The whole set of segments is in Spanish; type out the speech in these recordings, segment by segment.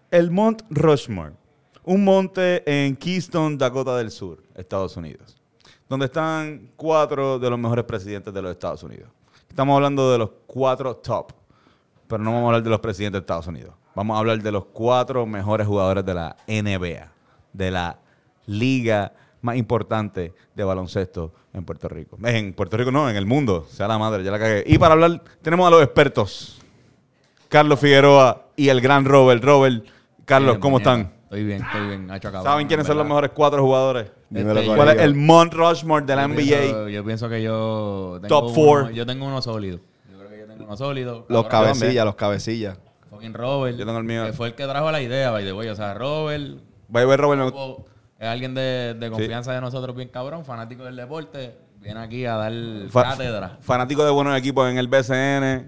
El Mount Rushmore, un monte en Keystone, Dakota del Sur, Estados Unidos, donde están 4 de los mejores presidentes de los Estados Unidos. Estamos hablando de los 4 top, pero no vamos a hablar de los presidentes de Estados Unidos. Vamos a hablar de los 4 mejores jugadores de la NBA, de la liga más importante de baloncesto en Puerto Rico. En Puerto Rico no, en el mundo. Sea la madre, ya la cagué. Y para hablar, tenemos a los expertos. Carlos Figueroa y el gran Robert. Robert, Carlos, bien, ¿cómo bien. están? Estoy bien. Hacho, cabrón, ¿Saben quiénes son los mejores 4 jugadores? Dímelo, ¿Cuál es Corillo. el Mount Rushmore de la NBA? Yo pienso que yo tengo Top 4. Yo tengo uno sólido. Yo creo que yo tengo uno sólido. Los Cabrón, cabecillas. Fucking Robert. Yo tengo el mío. Que fue el que trajo la idea, by the way. O sea, Robert Vaya a ver, Robert. me gusta. es alguien de confianza de nosotros bien cabrón, fanático del deporte. Viene aquí a dar cátedra. Fanático de buenos equipos en el BCN.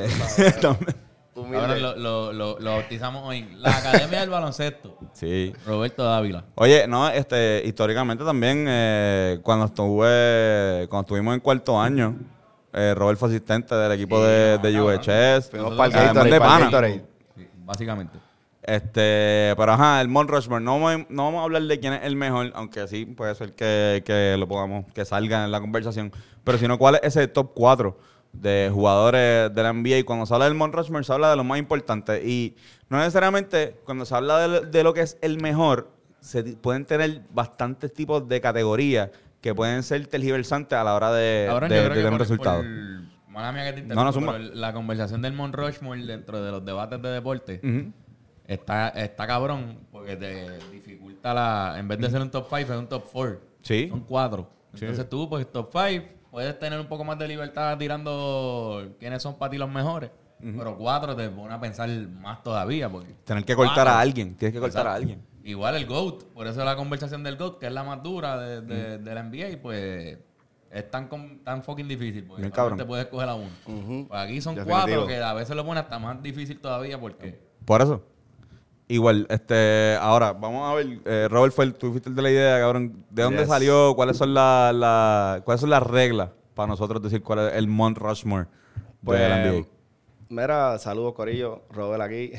Ahora lo bautizamos hoy. La Academia del Baloncesto. Sí. Roberto Dávila. Oye, no, históricamente también, cuando estuvimos en cuarto año, Robert fue asistente del equipo de UHS. Fuimos para el Además Gatorade, de para el pana. Gatorade. Sí, básicamente. Pero ajá, el Mount Rushmore, no vamos a hablar de quién es el mejor, aunque sí puede ser que lo pongamos, que salga en la conversación, pero sino cuál es ese top 4 de jugadores de la NBA. Y cuando se habla del Mount Rushmore se habla de lo más importante, y no necesariamente cuando se habla de lo que es el mejor, pueden tener bastantes tipos de categorías que pueden ser tergiversantes a la hora de Cabrón, yo creo que tener un por- resultado. Mala mía que te No, interrumpo, zumba. pero la conversación del Mount Rushmore dentro de los debates de deporte Ujú. está cabrón porque te dificulta en vez de ser un top 5 es un top 4. Sí. Son 4. Sí. Entonces tú, pues top 5, puedes tener un poco más de libertad tirando quiénes son para ti los mejores. Pero 4 te pone a pensar más todavía. Porque Tener que cortar 4. a alguien, tienes que cortar a Exacto. alguien. Igual el GOAT, por eso la conversación del GOAT, que es la más dura de la NBA, pues es tan fucking difícil, porque Bien solamente cabrón. puedes escoger a uno. Ujú. Pues aquí son Definitivo. 4 que a veces lo pone hasta más difícil todavía porque... Por eso. Igual, ahora, vamos a ver, Robert tú fuiste el de la idea, cabrón. ¿De dónde Yes. salió? ¿Cuáles son cuáles son las reglas para nosotros decir cuál es el Mount Rushmore de la NBA? Mira, saludos, Corillo. Robert aquí.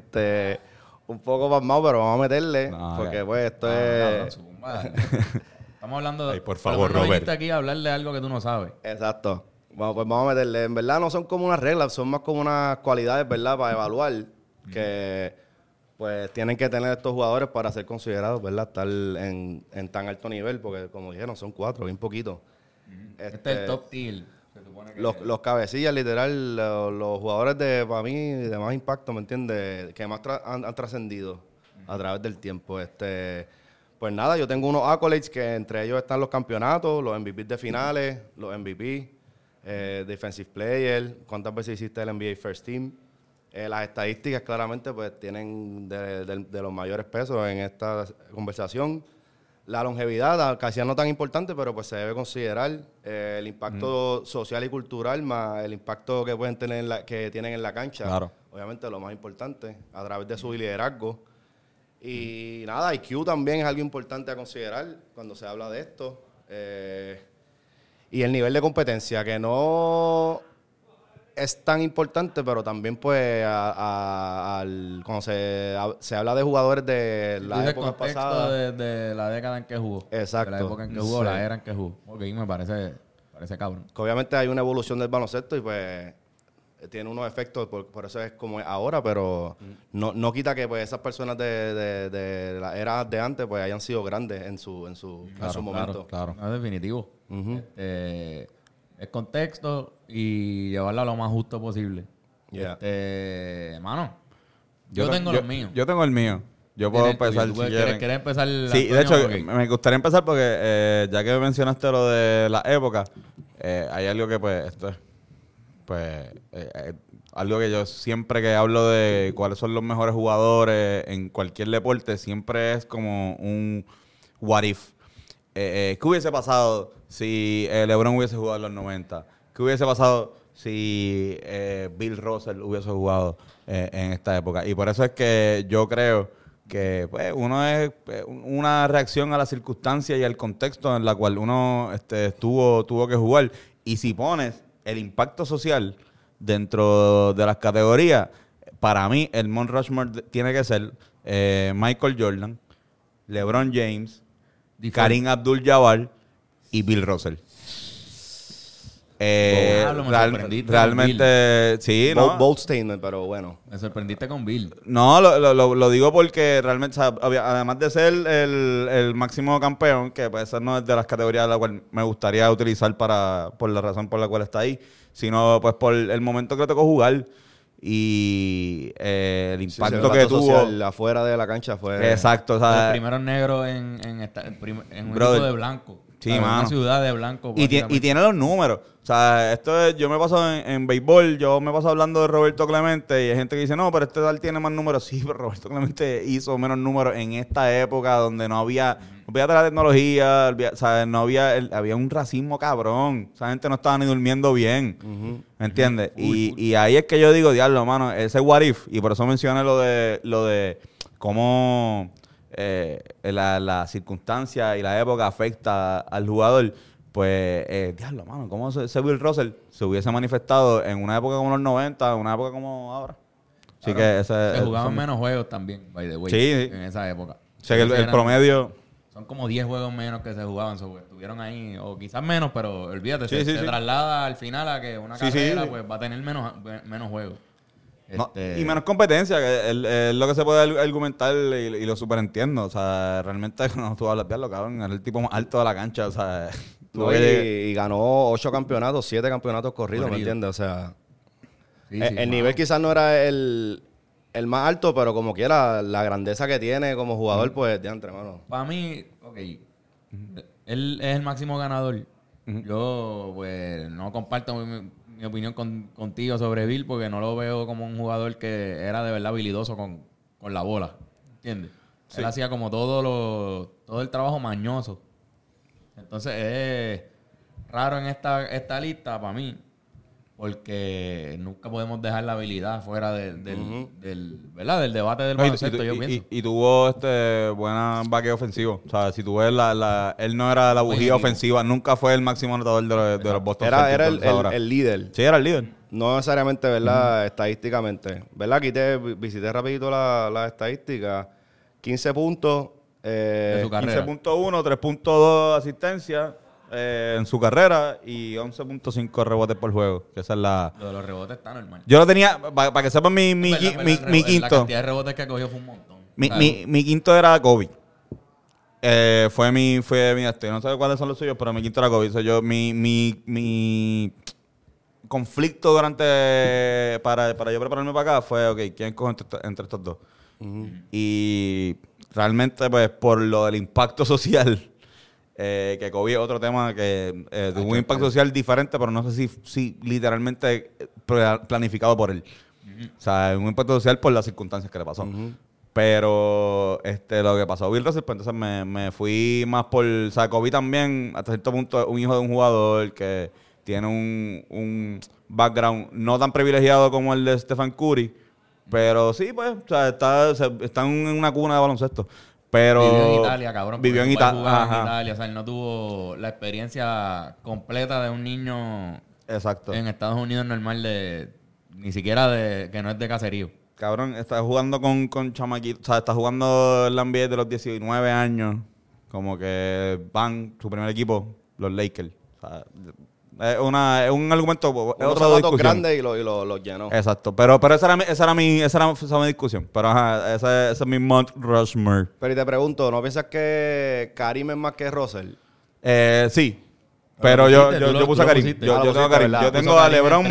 Un poco pasmado, pero vamos a meterle. No, porque, ya. pues, esto Cabrón, es... zumba. Estamos hablando de... Ay, por lo favor, menos no Robert. viniste aquí a hablar de algo que tú no sabes. Exacto. Bueno, pues vamos a meterle. En verdad no son como unas reglas, son más como unas cualidades, ¿verdad? Para evaluar que pues tienen que tener estos jugadores para ser considerados, ¿verdad? Estar en tan alto nivel, porque como dijeron, son 4, bien poquito. Este es el top tier. Se supone que... Los cabecillas, literal, los jugadores para mí, de más impacto, ¿me entiendes? Que más han trascendido a través del tiempo. Pues nada, yo tengo unos accolades que entre ellos están los campeonatos, los MVP de finales, los MVP, Defensive Player, cuántas veces hiciste el NBA First Team. Las estadísticas claramente pues tienen de los mayores pesos en esta conversación. La longevidad, casi no tan importante, pero pues se debe considerar el impacto social y cultural más el impacto que pueden tener que tienen en la cancha. Claro. Obviamente lo más importante, a través de su liderazgo. Y nada, IQ también es algo importante a considerar cuando se habla de esto. Y el nivel de competencia, que no es tan importante, pero también pues cuando se habla de jugadores de Dice la el época contexto pasada. de la década en que jugó. Exacto. De la época en que jugó, Sí. la era en que jugó. Ok, me parece cabrón. Que obviamente hay una evolución del baloncesto y pues tiene unos efectos, por eso es como es ahora, pero no quita que pues esas personas de la era de antes pues hayan sido grandes en su momento. Claro. No, definitivo. Ujú. Es contexto y llevarlo a lo más justo posible. Yeah. Mano, yo tengo los míos. Yo tengo el mío. Yo puedo Tienes el tuyo. empezar ¿Tú si quieres quieren. empezar? Sí, de Antonio? hecho, Ok. me gustaría empezar porque ya que mencionaste lo de la época, hay algo que algo que yo siempre que hablo de cuáles son los mejores jugadores en cualquier deporte, siempre es como un what if. ¿Qué hubiese pasado si LeBron hubiese jugado en los 90? ¿Qué hubiese pasado si Bill Russell hubiese jugado en esta época? Y por eso es que yo creo que pues, uno es una reacción a la circunstancia y al contexto en la cual uno tuvo que jugar. Y si pones el impacto social dentro de las categorías, para mí el Mount Rushmore tiene que ser Michael Jordan, LeBron James, Kareem Abdul-Jabbar y Bill Russell. Realmente, sí, ¿no? Bold statement, pero bueno. Me sorprendiste con Bill. No, lo digo porque realmente, o sea, además de ser el máximo campeón, que pues esa no es de las categorías la cual me gustaría utilizar por la razón por la cual está ahí, sino pues por el momento que le tocó jugar y el impacto que tuvo. Afuera de la cancha fue... Exacto. O sea, los primeros negros en un brother, equipo de blanco. Sí, ¿sabes? mano. Una ciudad de blanco. Y tiene los números. O sea, yo me paso en béisbol, yo me paso hablando de Roberto Clemente y hay gente que dice, no, pero este tal tiene más números. Sí, pero Roberto Clemente hizo menos números en esta época donde no había la tecnología, o sea, había un racismo cabrón. Esa gente no estaba ni durmiendo bien. ¿Me entiendes? Y ahí es que yo digo, diablo, mano, ese what if, y por eso mencioné lo de cómo la circunstancia y la época afecta al jugador. Pues, diablo, mano, ¿cómo ese Bill Russell se hubiese manifestado en una época como los 90, en una época como ahora? Así que se jugaban menos juegos también, by the way, sí, en esa época. O sea, que el promedio... Son como 10 juegos menos que se jugaban, estuvieron ahí, o quizás menos, pero olvídate, se sí. traslada al final a que una carrera pues va a tener menos juegos. No, y menos competencia, que es lo que se puede argumentar y lo superentiendo. O sea, realmente cuando tú hablas de lo cabrón, era el tipo más alto de la cancha, o sea... y ganó 8 campeonatos, 7 campeonatos corridos, ¿me entiendes? O sea, el nivel quizás no era el más alto, pero como quiera, la grandeza que tiene como jugador, pues, de entre mano. Para mí, él es el máximo ganador. Yo, pues, no comparto mi opinión contigo sobre Bill porque no lo veo como un jugador que era de verdad habilidoso con la bola, ¿entiendes? Sí. Él hacía como todo el trabajo mañoso. Entonces es raro en esta lista para mí porque nunca podemos dejar la habilidad fuera del ¿verdad? Del debate del baloncesto, yo pienso. Y tuvo buena baque ofensivo. O sea, si tú ves él no era la bujía ofensiva, nunca fue el máximo anotador de los Boston Celtics. Era el líder. Sí, era el líder. No necesariamente, ¿verdad? Estadísticamente. ¿Verdad? Visité rapidito la estadística. 15 puntos. De su carrera. 15.1, 3.2 asistencia en su carrera y 11.5 rebotes por juego. Que esa es la... Lo de los rebotes está normal. Yo lo tenía, para que sepan mi quinto. La cantidad de rebotes que cogió fue un montón. Mi quinto era Kobe. Fue mi no sé cuáles son los suyos, pero mi quinto era Kobe. O sea, mi conflicto para yo prepararme para acá fue, ok, ¿quién cojo entre estos dos? Y realmente, pues, por lo del impacto social, que Kobe es otro tema que tuvo un impacto social diferente, pero no sé si literalmente planificado por él. O sea, un impacto social por las circunstancias que le pasó. Pero lo que pasó a Bill Russell, pues entonces me fui más por... O sea, Kobe también, hasta cierto punto, un hijo de un jugador que tiene un background no tan privilegiado como el de Stephen Curry, pero sí, pues, o sea, está en una cuna de baloncesto. Pero vivió en Italia, cabrón. Vivió en Italia. O sea, él no tuvo la experiencia completa de un niño. Exacto. En Estados Unidos normal ni siquiera que no es de caserío. Cabrón, está jugando con chamaquitos. O sea, está jugando en la NBA de los 19 años. Como que van su primer equipo, los Lakers. O sea, es un argumento, es otra discusión. Grande y los llenó. Exacto, pero esa era mi discusión. Pero ajá, ese es mi Mount Rushmore. Pero y te pregunto, ¿no piensas que Karim es más que Russell? Sí. Pero yo puse a Karim. Yo tengo a Karim. Yo tengo a LeBron,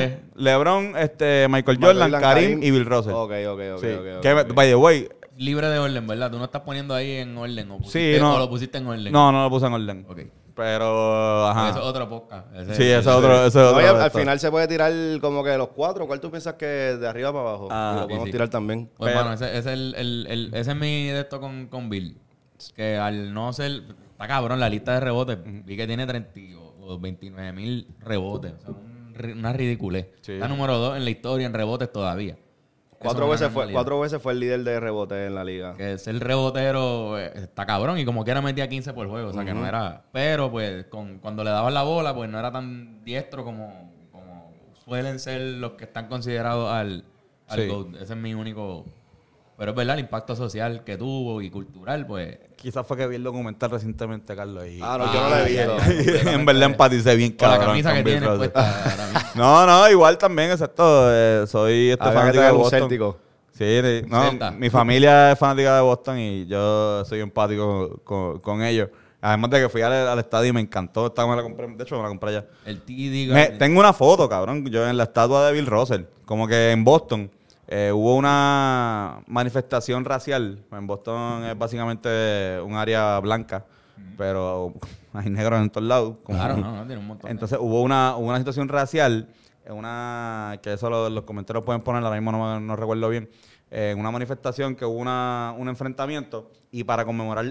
Michael Jordan, Karim y Bill Russell. Ok. By the way, libre de orden, ¿verdad? Tú no estás poniendo ahí en orden. O lo pusiste en orden. No lo puse en orden. Ok. Pero, ajá. Eso es otro podcast. Ese es otro. Al final se puede tirar como que los 4. ¿Cuál tú piensas que de arriba para abajo? Lo podemos tirar también. Pues, bueno, ese es mi de esto con Bill. Que al no ser... Está cabrón la lista de rebotes. Vi que tiene 30 o 29 mil rebotes. O sea, una ridiculez. Sí. Está número 2 en la historia en rebotes todavía. 4 veces fue el líder de rebotes en la liga. Que es el rebotero, está cabrón. Y como quiera metía 15 por juego. O sea, que no era... Pero, pues, cuando le daban la bola, pues no era tan diestro como suelen ser los que están considerados al al Sí. GOAT. Ese es mi único... Pero es verdad, el impacto social que tuvo y cultural, pues... Quizás fue que vi el documental recientemente, Carlos. Y Ah, no, yo no lo he visto. en verdad empaticé bien Con la cabrón. camisa que con Bill tiene Russell. puesta ahora mismo. No, igual también, exacto. Soy Había que fanático de traer un Boston. céltico. Sí, no, Celta. mi familia es fanática de Boston y yo soy empático con ellos. Además de que fui al estadio y me encantó. Esta me la compré, de hecho, me la compré allá. El TD Tengo una foto, cabrón, yo en la estatua de Bill Russell. Como que en Boston hubo una manifestación racial. En Boston es básicamente un área blanca, pero hay negros en todos lados. Claro, no, tiene un montón. Entonces hubo una situación racial, que eso los comentarios pueden poner, ahora mismo no recuerdo bien, en una manifestación que hubo un enfrentamiento y para conmemorar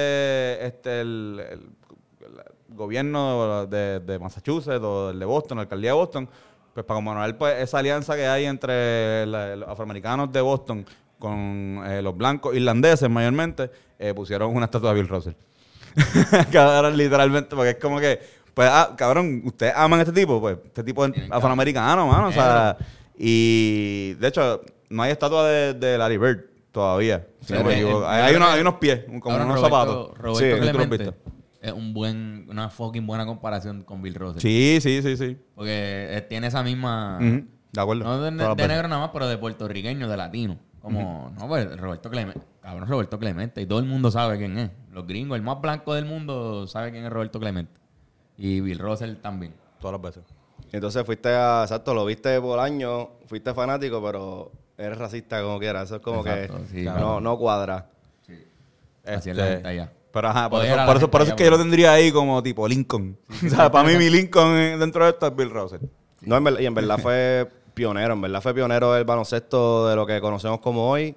el gobierno de Massachusetts o el de Boston, la alcaldía de Boston, pues para conmemorar pues, esa alianza que hay entre los afroamericanos de Boston con los blancos irlandeses mayormente, pusieron una estatua de Bill Russell. Cabrón, literalmente, porque es como que, pues, cabrón, ustedes aman a este tipo, pues, este tipo es afroamericano, mano, o sea, y de hecho, no hay estatua de Larry Bird todavía, si no me equivoco. Hay unos pies, como Ahora, unos Roberto zapatos. Roberto Sí, ¿tú lo Clemente viste? es una fucking buena comparación con Bill Russell. Sí. Porque tiene esa misma... Ujú, de acuerdo. No de Todas las veces. negro nada más, pero de puertorriqueño, de latino. Como, no, pues Roberto Clemente. Cabrón, Roberto Clemente. Y todo el mundo sabe quién es. Los gringos, el más blanco del mundo, sabe quién es Roberto Clemente. Y Bill Russell también. Todas las veces. Entonces exacto, lo viste por año, fuiste fanático, pero eres racista como quieras. Eso es como Exacto, que sí, no cuadra. Así es la gente allá. Pero ajá, por Oye, eso, era por la eso, por gente eso es allá, que yo lo porque- tendría ahí como tipo Lincoln. O sea, para mí mi Lincoln dentro de esto es Bill Russell. No, y en verdad fue pionero del baloncesto de lo que conocemos como hoy.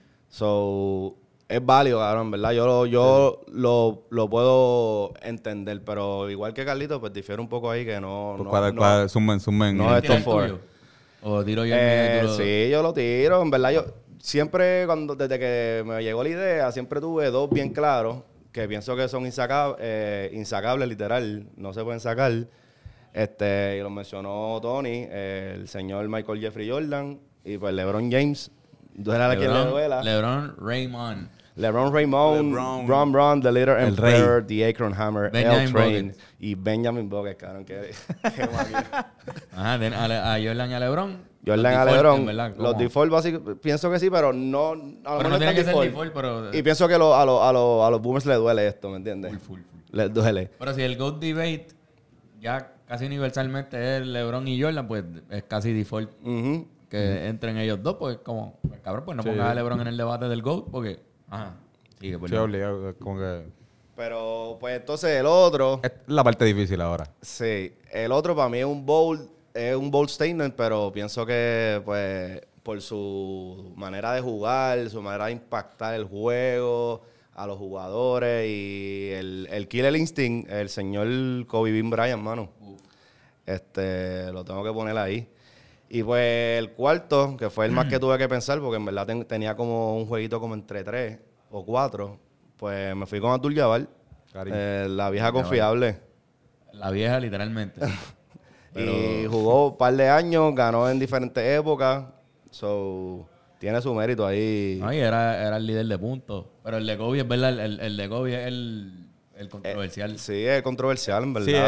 So, es válido, cabrón, en verdad. Yo lo puedo entender, pero igual que Carlito, pues difiere un poco ahí que no... Pues, zumben. No, ¿Tira el top four. tuyo? ¿O tiro yo el mío y tú lo- Sí, yo lo tiro. En verdad, yo siempre, desde que me llegó la idea, siempre tuve dos bien claros que pienso que son insacables, literal. No se pueden sacar. Y lo mencionó Tony, el señor Michael Jeffrey Jordan y pues LeBron James. Duela a quien le duela. LeBron Raymond. LeBron Raymond, LeBron. Ron, The Leader El rey. Emperor, The Akron Hammer, Benjamin L-Train Buckets. y Benjamin Buckets, cabrón. Qué máquina. Ajá, a Jordan y a LeBron. Jordan Los a default, LeBron, en verdad, los como- default básicamente, pienso que sí, pero no... A lo Pero mejor no tiene es que tan ser default, pero... Y pienso que a los boomers les duele esto, ¿me entiendes? Full. Les duele. Pero si el GOAT debate ya casi universalmente es LeBron y Jordan, pues es casi default Ujú. que entren ellos dos, pues como, pues, cabrón, pues no pongas a LeBron en el debate del GOAT, porque... Ajá. Sigue, Sí, perdón. obligado, como que... Pero, pues entonces el otro... Es la parte difícil ahora. Sí, el otro para mí es un bold statement, pero pienso que, pues, por su manera de jugar, su manera de impactar el juego, a los jugadores y el Killer Instinct, el señor Kobe Bean Bryant, mano. Lo tengo que poner ahí. Y pues el cuarto, que fue el más que tuve que pensar, porque en verdad tenía como un jueguito como entre 3 o 4, pues me fui con Abdul-Jabbar, Cariño. la vieja confiable. La vieja, literalmente. Y jugó un par de años, ganó en diferentes épocas. So, tiene su mérito ahí. No, y era el líder de puntos. Pero el de Kobe, es verdad, el de Kobe es el controversial. Sí, es controversial, en verdad. Sí,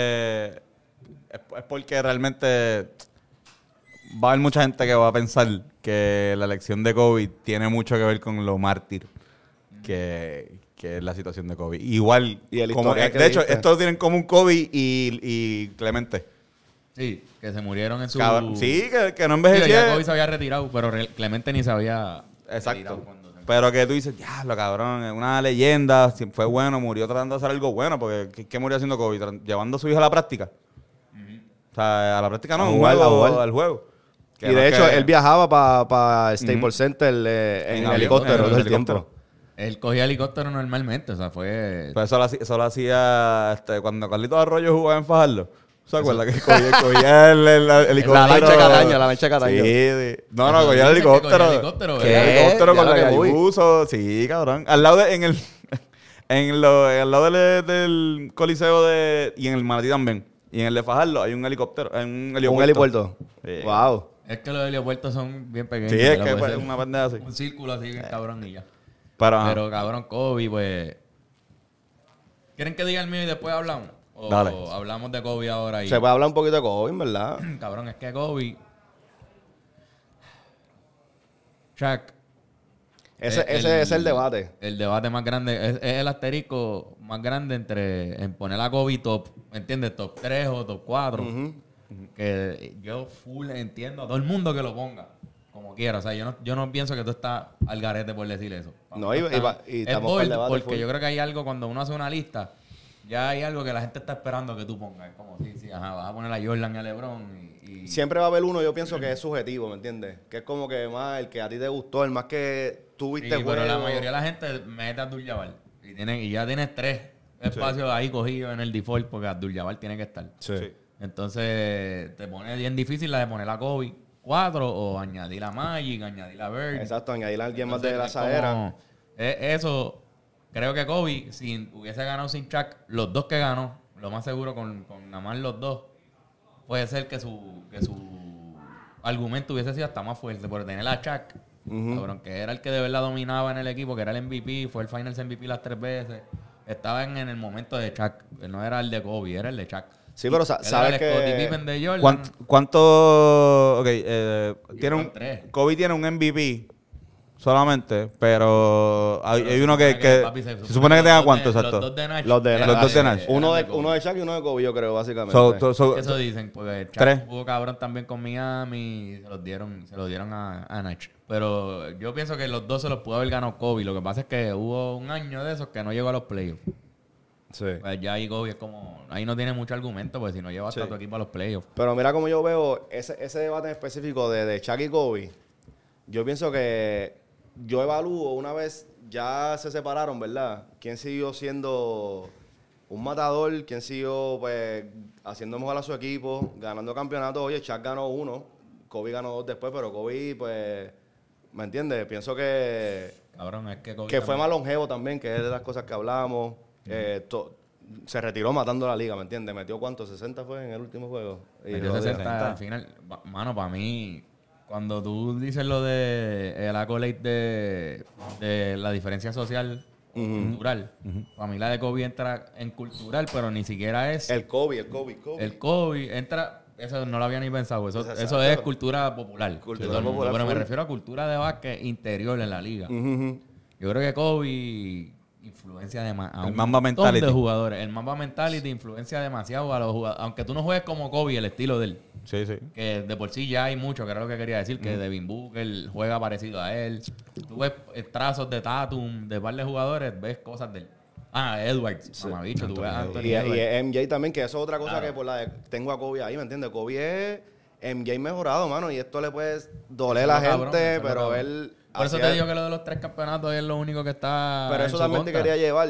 es porque realmente va a haber mucha gente que va a pensar que la elección de Kobe tiene mucho que ver con lo mártir que es la situación de Kobe. Igual, Y el como, historial que de hecho, diste. estos tienen como un Kobe y Clemente. Sí, que se murieron en su... Cabrón, sí, que no Digo, ya envejecieron. Kobe se había retirado, pero Clemente ni se había Exacto. retirado cuando se- Pero que tú dices, diablo, cabrón, es una leyenda, fue bueno, murió tratando de hacer algo bueno, porque ¿qué murió haciendo Kobe? Llevando a su hijo a la práctica. O sea, a la práctica no, A jugar, al juego. Que Y no de es hecho, que- él viajaba para Staples Center en avión, helicóptero en todo el helicóptero. tiempo. Él cogía helicóptero normalmente, o sea, fue... Pues eso lo hacía cuando Carlitos Arroyo jugaba en Fajardo. ¿Se acuerda que cogía el helicóptero? La lancha Cataño, la lancha Cataño. Sí, sí. No, Eso cogía el dicen que cogía helicóptero. helicóptero, ¿Qué? ¿verdad? El helicóptero con Ya la lo que que voy. puso. Sí, cabrón. Al lado al lado del Coliseo y en el Manatí también. Y en el de Fajardo hay un helicóptero, un helipuerto. Un helipuerto. Sí. Wow. Es que los helipuertos son bien pequeños. Sí, es lo que puede pues, ser una pendeja así. un círculo así bien cabrón y ya. Pero Cabrón, Kobe, pues... ¿Quieren que diga el mío y después hablamos? O Dale. hablamos de Kobe ahora y... Se puede hablar un poquito de Kobe, ¿verdad? Cabrón, es que Kobe... Shaq... Ese es el debate. El debate más grande, es el asterisco más grande en poner a Kobe top, ¿me entiendes? Top 3 o top 4. Que yo full entiendo a todo el mundo que lo ponga, como quiera. O sea, yo no pienso que tú estás al garete por decir eso. No, y es estamos para el bold, debate porque full. yo creo que hay algo cuando uno hace una lista, ya hay algo que la gente está esperando que tú pongas. Es como, sí, ajá, vas a poner a Jordan y a LeBron y Siempre va a haber uno, yo pienso que es subjetivo, ¿me entiendes? Que es como que más el que a ti te gustó, el más que tú viste sí, pero la juego. mayoría de la gente mete a Abdul-Jabbar. Y ya tienes 3 espacios ahí cogidos en el default porque Abdul-Jabbar tiene que estar. Sí. Entonces te pone bien difícil la de poner a Kobe 4 o añadir a Magic, añadir a Bird. Exacto, añadir a alguien más Entonces, de la es como- asadera. Eso, creo que Kobe, si hubiese ganado sin Shaq, los 2 que ganó, lo más seguro con nada más los 2, puede ser que su argumento hubiese sido hasta más fuerte por tener a Shaq, cabrón, que era el que de verdad dominaba en el equipo, que era el MVP, fue el Finals MVP las 3 veces. Estaban en el momento de Shaq, que no era el de Kobe, era el de Shaq. Sí, pero Él era sabes el Scottie que... Pippen de Jordan. ¿Cuánto? Ok, tiene Llevan 3. Kobe tiene un MVP solamente, pero hay uno que papi, se supone que tenga cuánto, exacto. Los 2 de Nash. Los de Los dos de Nash. Uno de Kobe. Shaq y uno de Kobe, yo creo, básicamente. Eso dicen, porque Shaq 3. jugó cabrón también con Miami y se lo dieron a Nash. Pero yo pienso que los 2 se los pudo haber ganado Kobe. Lo que pasa es que hubo un año de esos que no llegó a los playoffs. Sí. Pues ya ahí Kobe es como... Ahí no tiene mucho argumento, porque si no llevas a tu equipo a los playoffs. Pero mira como yo veo ese debate en específico de Shaq y Kobe. Yo pienso que yo evalúo una vez ya se separaron, ¿verdad? ¿Quién siguió siendo un matador? ¿Quién siguió pues haciendo mejor a su equipo? Ganando campeonatos. Oye, Shaq ganó 1, Kobe ganó 2 después, pero Kobe pues... ¿Me entiendes? Pienso que Cabrón, es que Kobe fue también- más longevo también, que es de las cosas que hablamos. Se retiró matando la liga, ¿me entiendes? ¿Metió cuánto? ¿60 fue en el último juego? Y Metió lo de- 60 al final. Mano, para mí, cuando tú dices lo de el accolade de la diferencia social cultural, para mí la de Kobe entra en cultural, pero ni siquiera es El Kobe. el Kobe entra, eso no lo había ni pensado, eso Exacto. es cultura popular. Cultura de todo el mundo, popular pero me full. refiero a cultura de básquet interior en la liga. Ujú. Yo creo que Kobe influencia a El un Mamba montón mentality. de jugadores. El Mamba mentality influencia demasiado a los jugadores. Aunque tú no juegues como Kobe, el estilo de él. Sí, sí. Que de por sí ya hay mucho, que era lo que quería decir, que Devin Booker juega parecido a él. Tú ves trazos de Tatum, de par de jugadores, ves cosas de él. Edwards, mamabicho, tú ves a Anthony Y Edwards. MJ también, que eso es otra cosa Claro. que por la tengo a Kobe ahí, ¿me entiendes? Kobe es MJ mejorado, mano, y esto le puede doler a la Eso es lo gente, cabrón, eso es lo pero cabrón. él... Por eso hacía- te digo que lo de los 3 campeonatos es lo único que está Pero en eso su también te contra. quería llevar,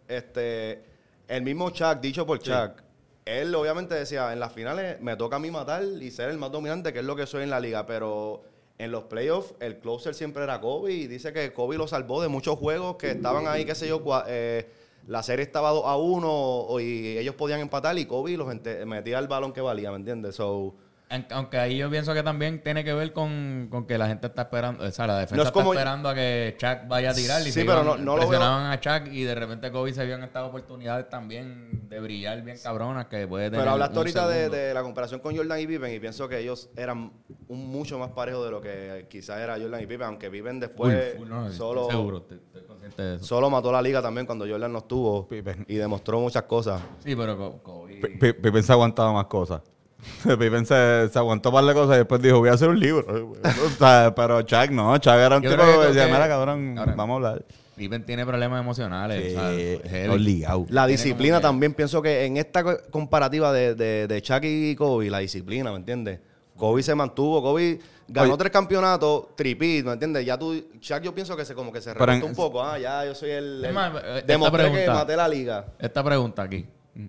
el mismo Chuck, dicho por Chuck, él obviamente decía, en las finales me toca a mí matar y ser el más dominante, que es lo que soy en la liga, pero en los playoffs el closer siempre era Kobe y dice que Kobe lo salvó de muchos juegos que estaban ahí, qué sé yo, la serie estaba 2-1 y ellos podían empatar y Kobe metía el balón que valía, ¿me entiendes? So, Aunque ahí yo pienso que también tiene que ver con que la gente está esperando, o sea, la defensa No es como- está esperando a que Shaq vaya a tirar y Sí, se pero iban- no lo presionaban a Shaq y de repente Kobe se vio en estas oportunidades también de brillar bien cabronas que puede tener. pero hablaste un ahorita segundo. de la comparación con Jordan y Pippen y pienso que ellos eran mucho más parejos de lo que quizás era Jordan y Pippen, aunque Pippen después Full, no, solo... estoy seguro, estoy consciente de eso. Solo mató la liga también cuando Jordan no estuvo Pippen. y demostró muchas cosas. Sí, pero Kobe... Pippen se aguantaba más cosas. Pippen se aguantó un par de cosas y después dijo, voy a hacer un libro. O sea, pero Chuck no, Chuck era un Yo tipo creo que que- decía, mira, cabrón, Cabrón. vamos a hablar. Pippen tiene problemas emocionales. Sí, o sea, es heavy. obligado. La Tiene disciplina como que- también, pienso que en esta comparativa de Chuck y Kobe, la disciplina, ¿me entiendes? Kobe se mantuvo, Kobe ganó Oye. 3 campeonatos, tripit, ¿me entiendes? Ya tú, Chuck yo pienso que como que se Pero remontó en- un poco, ya yo soy el... Es más, esta demostré que pregunta. maté la liga. Esta pregunta aquí.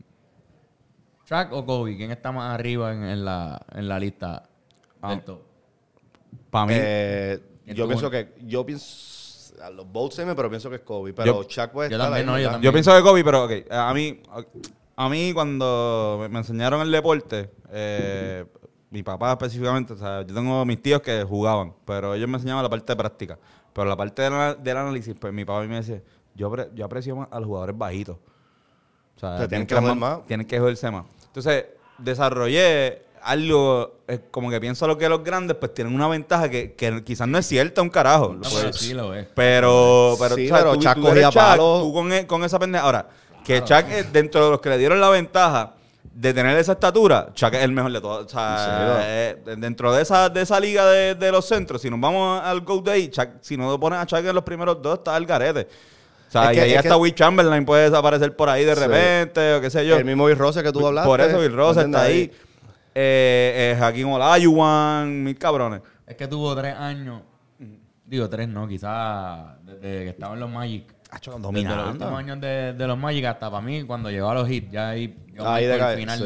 ¿Shaq o Kobe? ¿Quién está más arriba en la lista del top? Para mí, ¿Quién Yo tuvo pienso, a los both same, pero pienso que es Kobe. Pero Chuck puede yo estar también, ahí, no, yo ¿verdad? también. yo pienso que Kobe, pero ok, a mí cuando me enseñaron el deporte, mi papá específicamente, o sea, yo tengo mis tíos que jugaban, pero ellos me enseñaban la parte de práctica. Pero la parte del análisis, pues mi papá me decía, yo aprecio más a los jugadores bajitos. O sea, tienen que joder más. Tienen que joderse más. Entonces, desarrollé algo, como que pienso lo que los grandes, pues tienen una ventaja que quizás no es cierta un carajo. No, Pues, pero sí lo es. pero Sí, o sea, pero tú Chuck eres cogía Chuck, palos. tú con esa pendeja. Ahora, que Chuck es dentro de los que le dieron la ventaja de tener esa estatura, Chuck es el mejor de todos. O sea, dentro de esa liga de los centros, si nos vamos al Go Day, Chuck, si no pones a Chuck en los primeros dos, está el garete. O sea, Es y que- ahí es hasta que- Will Chamberlain puede desaparecer por ahí de repente, o qué sé yo. El mismo Bill Russell que tú hablaste. Por eso Bill Russell ¿entiendes? está ahí. Hakeem Olajuwon, mil cabrones. Es que tuvo 3 años. Digo, 3 no, quizás desde que estaba en los Magic. Desde los Dominando. últimos años de los Magic hasta para mí, cuando llegó a los Hits, ya ahí yo Ahí marco decae, el final sí.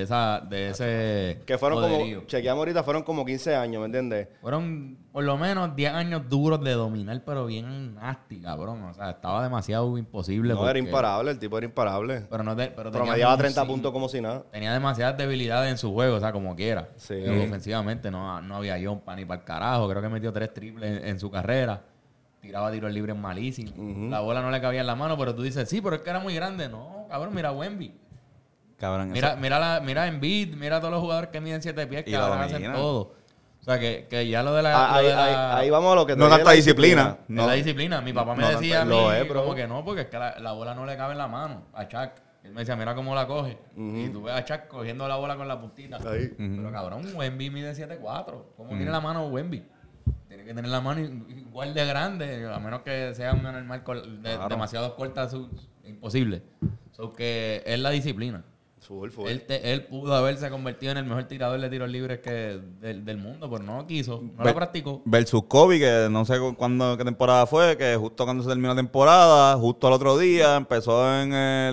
de ese Que fueron poderío. como, chequeamos ahorita, fueron como 15 años, ¿me entiendes? Fueron por lo menos 10 años duros de dominar, pero bien nasty, cabrón. O sea, estaba demasiado imposible. No, era porque- imparable, el tipo era imparable. Pero no pero tenía Promediaba mucho- 30 puntos como si nada. Tenía demasiadas debilidades en su juego, o sea, como quiera. Sí. Pero ofensivamente no había jumpa ni para el carajo. Creo que metió 3 triples en su carrera. Tiraba tiros libres malísimos. La bola no le cabía en la mano, pero tú dices, sí, pero es que era muy grande. No, cabrón, mira a Wemby. Cabrón, Mira Embiid, mira a todos los jugadores que miden 7 pies, Y que la ahora hacen dominan. todo. O sea, que ya lo de la... Ahí vamos a lo que te no dije de tanta la disciplina. Es No. la disciplina. Mi papá me No, decía a mí lo es, bro. como que no, porque es que la bola no le cabe en la mano a Chuck. Él me decía, mira cómo la coge. Y tú ves a Chuck cogiendo la bola con la puntita. Ahí. Pero cabrón, Wemby mide 7'4". ¿Cómo tiene la mano Wemby? Tiene que tener la mano igual de grande, a menos que sea una normal demasiado corta, imposible. So que es la disciplina. Full. Él pudo haberse convertido en el mejor tirador de tiros libres del mundo, pero no quiso, no lo practicó. Versus Kobe, que no sé qué temporada fue, que justo cuando se terminó la temporada, justo al otro día, empezó en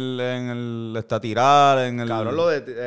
el tirar, en el... Cabrón,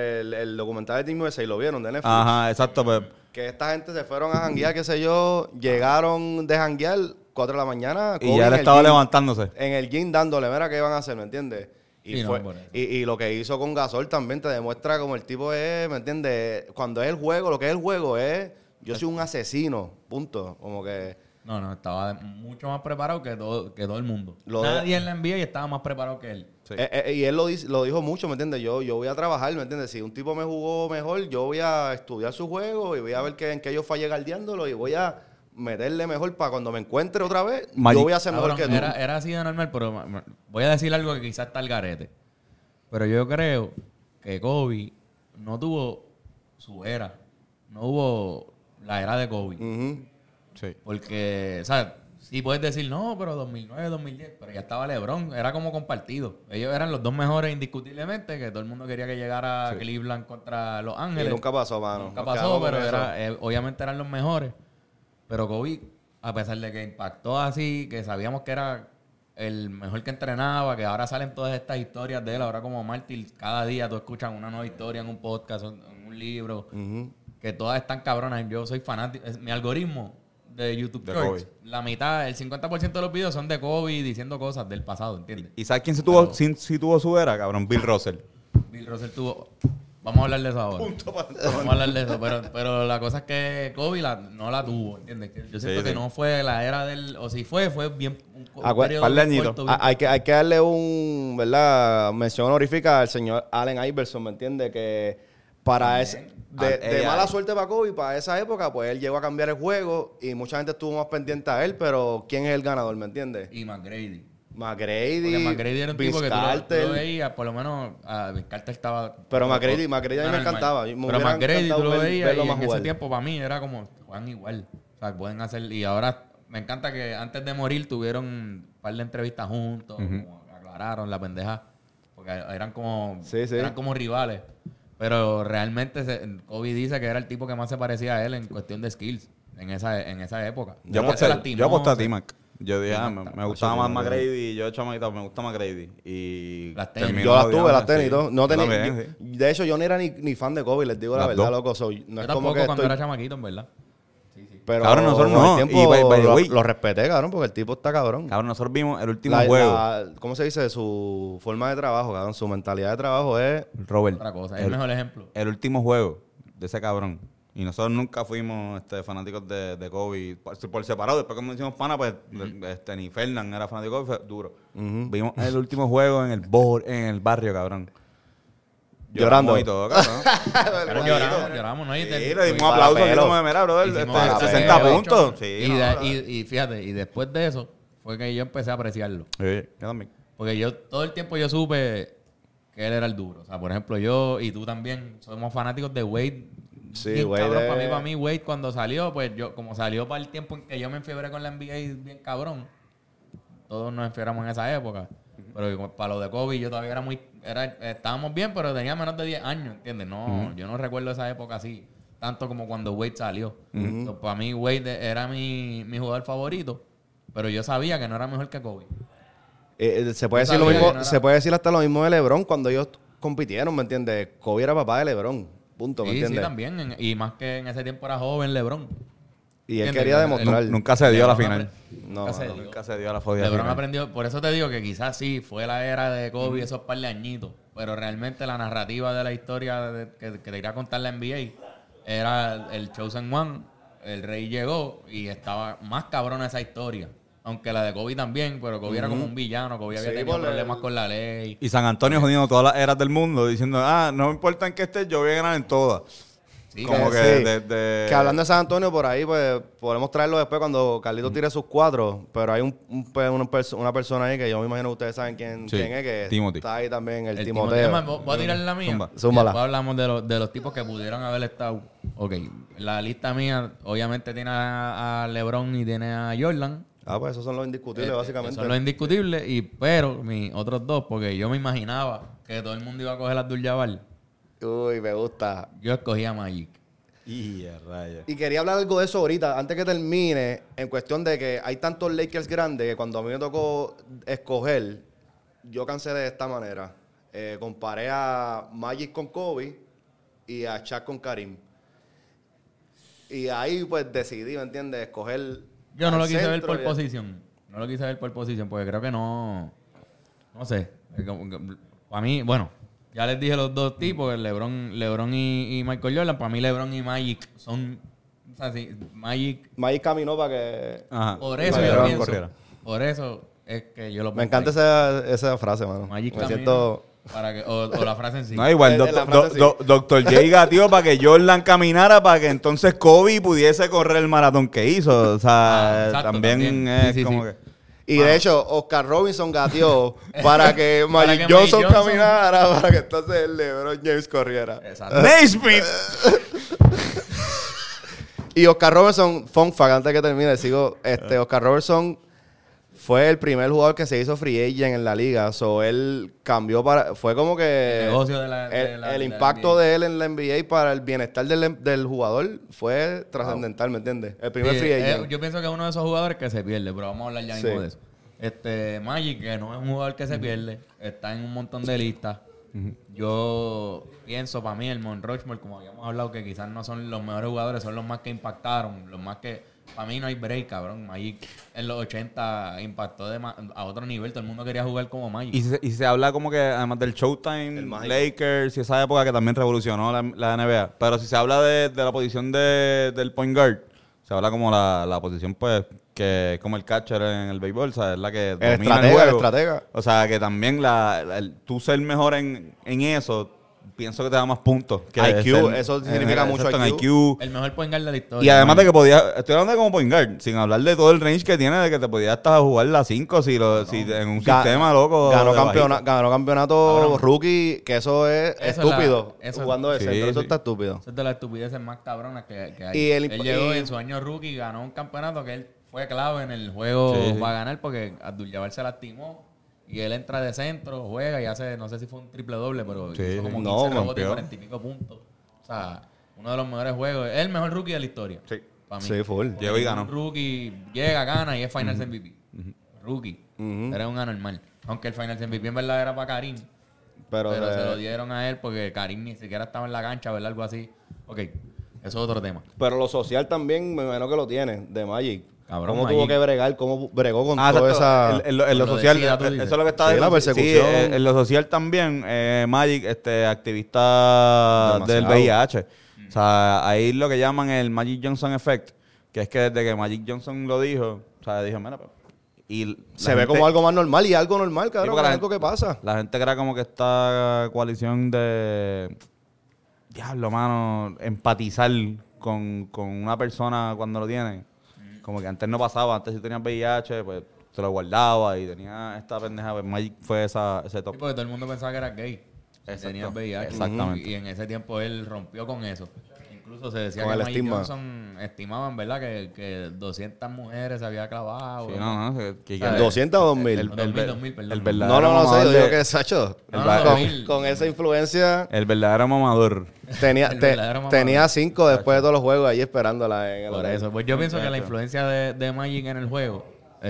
el documental de Team USA, ¿lo vieron de Netflix? Ajá, exacto, pues... Que esta gente se fueron a janguear, qué sé yo, llegaron de janguear 4 de la mañana. Y Kobe ya en él el estaba gym, levantándose. En el gym dándole, mira qué van a hacer, ¿me entiendes? Y, Sí, no, fue, por eso. y lo que hizo con Gasol también te demuestra como el tipo es, ¿me entiendes? Cuando es el juego, lo que es el juego es, yo soy un asesino, punto. Como que... No, estaba mucho más preparado que todo el mundo. Lo de- Nadie en la NBA estaba más preparado que él. Sí. Y él lo dijo mucho, ¿me entiendes? Yo voy a trabajar, ¿me entiendes? Si un tipo me jugó mejor, yo voy a estudiar su juego y voy a ver en qué yo fallé guardiándolo y voy a meterle mejor para cuando me encuentre otra vez, yo voy a ser mejor Cabrón, que tú. era así de normal, pero voy a decir algo que quizás está al garete. Pero yo creo que Kobe no tuvo su era. No hubo la era de Kobe. Ujú. Sí. Porque, o sea, sí puedes decir, no, pero 2009, 2010, pero ya estaba LeBron, era como compartido. Ellos eran los dos mejores indiscutiblemente, que todo el mundo quería que llegara Cleveland contra Los Y Ángeles. nunca pasó, mano. Nunca Nos pasó, quedamos con pero eso. obviamente eran los mejores. Pero Kobe, a pesar de que impactó así, que sabíamos que era el mejor que entrenaba, que ahora salen todas estas historias de él, ahora como mártir, cada día tú escuchas una nueva historia en un podcast, en un libro, Ujú. que todas están cabronas. Yo soy fanático, mi algoritmo de YouTube De Shorts, Kobe. la mitad, el 50% de los videos son de Kobe diciendo cosas del pasado, ¿entiendes? ¿Y sabes quién sí Claro. tuvo su era, cabrón? Bill Russell. Bill Russell tuvo... Vamos a hablar de eso ahora. Vamos a hablar de eso. Pero la cosa es que Kobe no la tuvo, ¿entiendes? Yo siento Sí, que sí. no fue la era del... O si fue bien... Un Par de añitos. corto, bien- Hay que darle ¿verdad? Mención honorífica al señor Allen Iverson, ¿me entiende? Que para de mala suerte para Kobe, para esa época, pues él llegó a cambiar el juego y mucha gente estuvo más pendiente a él, pero ¿quién es el ganador, me entiendes? Y McGrady. McGrady, Porque McGrady era un tipo Vince que tú Carter. lo veías, por lo menos... Vince Carter estaba... Pero McGrady a mí me normal. encantaba. Me Pero hubiera McGrady tú encantado lo veías verlo y más en ese jugar. tiempo para mí era como... Juegan igual. O sea, pueden hacer... Y ahora me encanta que antes de morir tuvieron un par de entrevistas juntos. Como aclararon la pendeja. Porque eran como... Sí, sí. Eran como rivales. Pero realmente Kobe dice que era el tipo que más se parecía a él en cuestión de skills. En esa época. Yo Pero se aposté lastimó, a se- T-Mac. Yo dije, T-Mac me también. gustaba más McGrady. Yo, chamaquita, me gusta McGrady. Y Las tenis. terminó Yo las odiando, tuve, las tenis y sí. todo. No Yo tenía, también, sí. de hecho, yo no era ni fan de Kobe, les digo la Las verdad, dos. loco. No Yo es como tampoco que cuando estoy... era chamaquito, en verdad. Pero Cabrón, nosotros con el no. tiempo Y by the way- lo respeté, cabrón, porque el tipo está cabrón. Cabrón, nosotros vimos el último juego. ¿Cómo se dice? Su forma de trabajo, cabrón. Su mentalidad de trabajo es... Robert. Otra cosa. Es el mejor ejemplo. El último juego de ese cabrón. Y nosotros nunca fuimos fanáticos de Kobe por separado. Después cuando hicimos pana, pues ni Fernan era fanático de Kobe, fue duro. Vimos el último juego en el barrio, cabrón. Llorando. Y todo, cabrón. Pero lloramos, ¿no? Sí, le dimos un aplauso así como de mira, brother, 60 puntos. Sí, y fíjate, y después de eso fue que yo empecé a apreciarlo. Sí, yo también. Porque yo todo el tiempo yo supe que él era el duro. O sea, por ejemplo, yo y tú también somos fanáticos de Wade. Sí, bien Wade. Cabrón, para mí, Wade cuando salió, pues yo, como salió para el tiempo en que yo me enfiebré con la NBA bien cabrón, todos nos enfiebramos en esa época. Pero para lo de Kobe yo todavía estábamos bien, pero tenía menos de 10 años, ¿entiendes? No, yo no recuerdo esa época así, tanto como cuando Wade salió. Entonces, para mí Wade era mi jugador favorito, pero yo sabía que no era mejor que Kobe. Se puede decir lo mismo, se puede decir hasta lo mismo de LeBron cuando ellos compitieron, ¿me entiendes? Kobe era papá de LeBron, punto, ¿me entiendes? Sí, también, y más que en ese tiempo era joven LeBron. Y él quería demostrar. Nunca se dio a la final. Nunca se dio a la final. LeBron aprendió, por eso te digo que quizás sí, fue la era de Kobe esos par de añitos, pero realmente la narrativa de la historia que te iba a contar la NBA era el Chosen One, el rey llegó y estaba más cabrona esa historia. Aunque la de Kobe también, pero Kobe era como un villano. Kobe había tenido problemas con la ley. Y San Antonio jodiendo todas las eras del mundo, diciendo, no me importa en qué estés, yo voy a ganar en todas. Sí, como que hablando de San Antonio, por ahí, pues, podemos traerlo después cuando Carlito tire sus 4, pero hay una persona ahí que yo me imagino que ustedes saben quién es, que Timothy. está ahí también, el Timoteo. Timoteo. Voy a tirar la mía. Zúmbala. Después hablamos de los tipos que pudieron haber estado. Ok, la lista mía obviamente tiene a LeBron y tiene a Jordan. Pues esos son los indiscutibles, básicamente. Son los indiscutibles, pero mis otros dos, porque yo me imaginaba que todo el mundo iba a coger a Abdul-Jabbar. Uy, me gusta. Yo escogí a Magic. Y quería hablar algo de eso ahorita, antes que termine, en cuestión de que hay tantos Lakers grandes que cuando a mí me tocó escoger, yo cancelé de esta manera. Comparé a Magic con Kobe y a Shaq con Karim. Y ahí pues decidí, ¿me entiendes? Escoger... Yo no lo quise ver por posición. No lo quise ver por posición porque creo que no... No sé. Para mí, bueno, ya les dije los dos tipos, LeBron y Michael Jordan. Para mí LeBron y Magic son... O sea, sí, Magic caminó para que... Ajá. Por eso yo pienso... Corriera. Por eso es que yo lo... Me encanta esa frase, mano. Magic me siento... Para que, o la frase en sí. No, igual, Dr. J gatió para que Jordan caminara para que entonces Kobe pudiese correr el maratón que hizo. O sea, exacto, también es sí, como sí. que... Y de hecho, Oscar Robinson gateó para que Magic Johnson caminara, para que entonces el LeBron James corriera. Exacto. Naismith. Y Oscar Robertson, fun fact, antes que termine, Oscar Robertson fue el primer jugador que se hizo free agent en la liga. So, él cambió fue como que... El negocio el impacto de él en la NBA para el bienestar del jugador fue trascendental, ¿me entiendes? El primer free agent. Yo pienso que es uno de esos jugadores que se pierde, pero vamos a hablar ya mismo de eso. Magic, que no es un jugador que se pierde, está en un montón de listas. Yo pienso, para mí, el Mount Rushmore, como habíamos hablado, que quizás no son los mejores jugadores, son los más que impactaron, los más que... Para mí no hay break, cabrón. Magic en los 80 impactó a otro nivel. Todo el mundo quería jugar como Magic. Y se habla como que, además del Showtime, Lakers y esa época que también revolucionó la NBA. Pero si se habla de la posición del point guard, se habla como la posición, pues, que es como el catcher en el béisbol, o sea, es la que domina el juego. El estratega. O sea, que también tú ser mejor en eso, pienso que te da más puntos. Que IQ, eso significa mucho IQ. El mejor point guard de la historia. Y además de que estoy hablando de como point guard, sin hablar de todo el range que tiene, de que te podías hasta jugar la 5 si en un sistema loco. Ganó campeonato rookie, que eso es estúpido. Jugando de centro, eso está estúpido. Eso es de las estupideces más cabronas que hay. Y él llegó en su año rookie, ganó un campeonato que él fue clave en el juego para ganar porque Abdul-Jabbar se lastimó. Y él entra de centro, juega y hace, no sé si fue un triple doble, pero hizo como 15 rebotes y 40 y pico puntos. O sea, uno de los mejores juegos. Es el mejor rookie de la historia. Sí. Para mí. Sí, full. Llegó y ganó. Un rookie llega, gana y es Finals MVP. Rookie. Era un anormal. Aunque el Finals MVP en verdad era para Karim. Pero se lo dieron a él porque Karim ni siquiera estaba en la cancha, ¿verdad? Algo así. Ok, eso es otro tema. Pero lo social también, me imagino que lo tiene, de Magic. Cabrón, ¿Cómo tuvo que bregar? ¿Cómo bregó con toda exacto. esa...? En lo social, decía, eso es lo que está Sí, diciendo. la persecución. En lo social también, Magic, activista del VIH. O sea, ahí lo que llaman el Magic Johnson Effect, que es que desde que Magic Johnson lo dijo, o sea, dijo, mira, pues, y se ve como algo más normal y algo normal, cabrón, porque es algo que pasa. La gente crea como que esta coalición de... Diablo, mano, empatizar con una persona cuando lo tiene. Como que antes no pasaba, antes si tenías VIH, pues te lo guardaba y tenía esta pendeja, pues Magic fue ese top. Sí, porque todo el mundo pensaba que era gay. Tenía VIH. Exactamente. Y en ese tiempo él rompió con eso. Incluso se decía Con que el Magic estigma. Johnson estimaban, ¿verdad? Que 200 mujeres se había clavado. Sí, ¿verdad? no, ¿Sabes? 200 o 2000. el- 2000, perdón. el verdadero No, mamador sé, yo de- digo que Sacho, No, no, 2000. con esa influencia El verdadero mamador. tenía, El verdadero mamador. tenía 5 después de todos los juegos ahí esperándola en el Por hotel. eso, pues yo pienso que la Muchacho. influencia de Magic en el juego,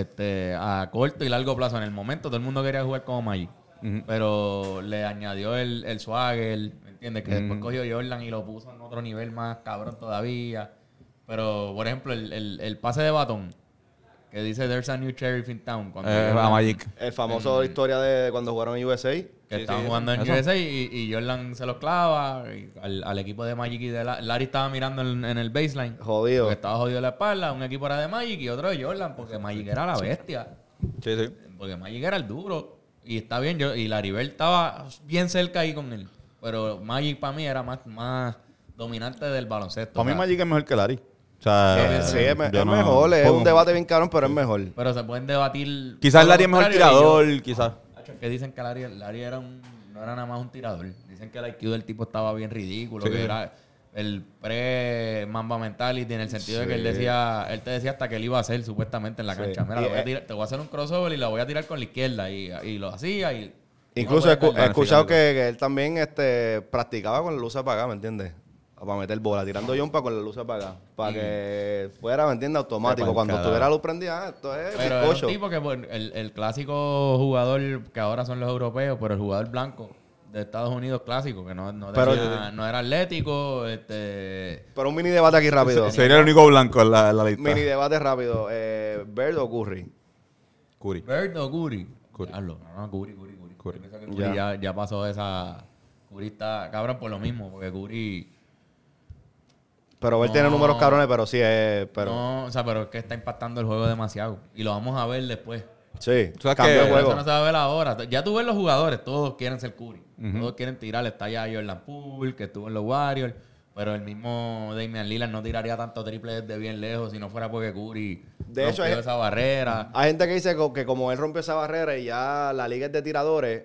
a corto y largo plazo, en el momento todo el mundo quería jugar como Magic. Pero le añadió el swagger, ¿me entiendes? Que después cogió Jordan y lo puso en otro nivel más cabrón todavía. Pero, por ejemplo, el pase de batón, que dice There's a new sheriff in town. Cuando A Jordan- Magic. El famoso historia de cuando jugaron en USA. que Sí, estaban sí, jugando en eso. USA y Jordan se los clava y al equipo de Magic y de Larry estaba mirando en el baseline. Jodido. Porque estaba jodido la espalda. Un equipo era de Magic y otro de Jordan, porque Magic era la bestia. Sí, sí. Porque Magic era el duro. Y está bien, y Laribel estaba bien cerca ahí con él. Pero Magic para mí era más dominante del baloncesto. Para mí o sea, Magic es mejor que Larry. O sea, Sí, es yo no- mejor. Es un pongo- debate bien cabrón, pero es mejor. Pero se pueden debatir. Quizás todo lo Larry es mejor contrario, tirador, quizás. que dicen que Larry era no era nada más un tirador. Dicen que el IQ del tipo estaba bien ridículo, Sí. que era el pre-Mamba mentality en el sentido de que él te decía hasta que él iba a hacer supuestamente en la Sí. cancha. Mira, Y, te voy a hacer un crossover y la voy a tirar con la izquierda. Y lo hacía y... Incluso no he podía cargar. escuchado que él también practicaba con la luz apagada, ¿me entiendes? Para meter bola, tirando jumpa con la luz apagada. Para que fuera, ¿me entiendes? Automático. Sepa el Cuando carajo. tuviera la luz prendida, esto es Pero era bizcocho. un tipo que pues, el clásico jugador que ahora son los europeos, pero el jugador blanco de Estados Unidos clásico, que no Pero- no era atlético, Pero un mini debate aquí rápido. Sería el único blanco en la lista. Mini debate rápido. ¿Bird o Curry? Curry. Bird o Curry. Curry. Diablo, no, Curry. Curry. Yo pienso que Curry ya pasó esa... Curry está cabrón por lo mismo, porque Curry... Pero él No. tiene números cabrones, pero sí es... Pero, No, o sea, pero es que está impactando el juego demasiado. Y lo vamos a ver después. sí, ¿Sabes cambio qué? de Pero juego. eso no se va a ver ahora. Ya tú ves los jugadores, todos quieren ser Curry. Todos quieren tirar. Está ya Jordan Poole, que estuvo en los Warriors. Pero el mismo Damian Lillard no tiraría tanto triple desde bien lejos si no fuera porque Curry De hecho, rompió esa barrera. Hay gente que dice que como él rompió esa barrera y ya la liga es de tiradores,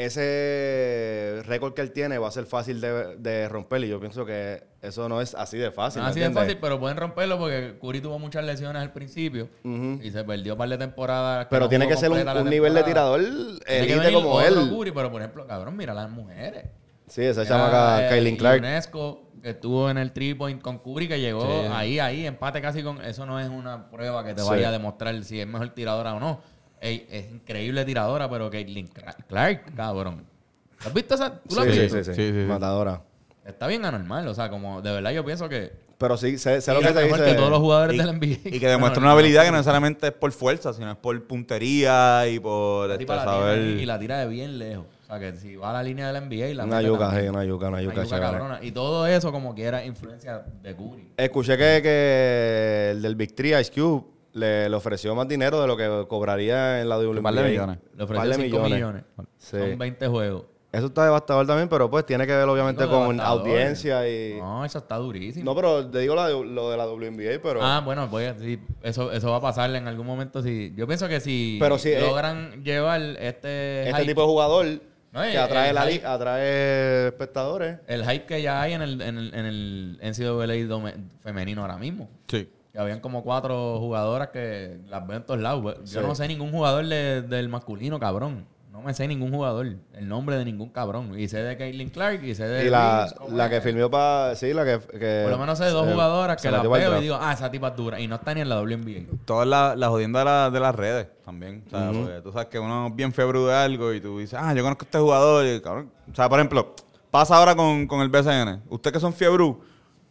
ese récord que él tiene va a ser fácil de romper. Y yo pienso que eso no es así de fácil. No ¿me así de entiendes? fácil, pero pueden romperlo porque Curry tuvo muchas lesiones al principio y se perdió un par de temporadas. Pero no tiene jugó que ser completa la un nivel de temporada. tirador Tiene que elite venir como otro él. Curry, pero por ejemplo, cabrón, mira las mujeres. Sí, esa Mira, chamaca Kailin Clark. UNESCO, que estuvo en el 3-point con Curry, que llegó ahí, empate casi con... Eso no es una prueba que te Sí. vaya a demostrar si es mejor tiradora o no. Ey, es increíble tiradora, pero Caitlin Clark, cabrón. ¿Has visto esa? ¿Tú la has Sí, visto? sí. Matadora. Está bien anormal, o sea, como de verdad yo pienso que... Pero sí, sé lo ella que te es mejor dice. que todos los jugadores Y, del NBA. y que demuestra una habilidad que no necesariamente es por fuerza, sino es por puntería y por La tipa la saber... tiene y la tira de bien lejos. O sea, que si va a la línea del NBA y la Una mete yuca, también. sí, una yuca chévere. cabrona. Y todo eso como que era influencia de Curry. Escuché que el del Big 3 Ice Cube le ofreció más dinero de lo que cobraría en la WNBA. Un par de millones. Le Par ofreció de 5 millones. Sí. Son 20 juegos. Eso está devastador también, pero pues tiene que ver obviamente Algo con devastador. audiencia y... No, eso está durísimo. No, pero te digo lo de la WNBA, pero... Bueno, pues sí, eso va a pasar en algún momento. Sí. Yo pienso que si Pero sí, logran llevar este este hype, tipo de jugador No, que atrae el hype. atrae espectadores. el hype que ya hay en el NCAA femenino ahora mismo. Sí. Que habían como 4 jugadoras que las veo en todos lados. Yo Sí. no sé ningún jugador del masculino, cabrón. No me sé ningún jugador. El nombre de ningún cabrón. Y sé de Caitlin Clark y sé de... Y la Reeves, ¿cómo que es? firmó para... Sí, la que... Por lo menos sé de 2 jugadoras se que las metió para el veo y draft. digo, esa tipa es dura. Y no está ni en la WNBA. Toda la jodienda de las redes también. O sea, porque tú sabes que uno es bien fiebre de algo y tú dices, yo conozco a este jugador. Y, cabrón. O sea, por ejemplo, pasa ahora con el BCN. Ustedes que son fiebrú,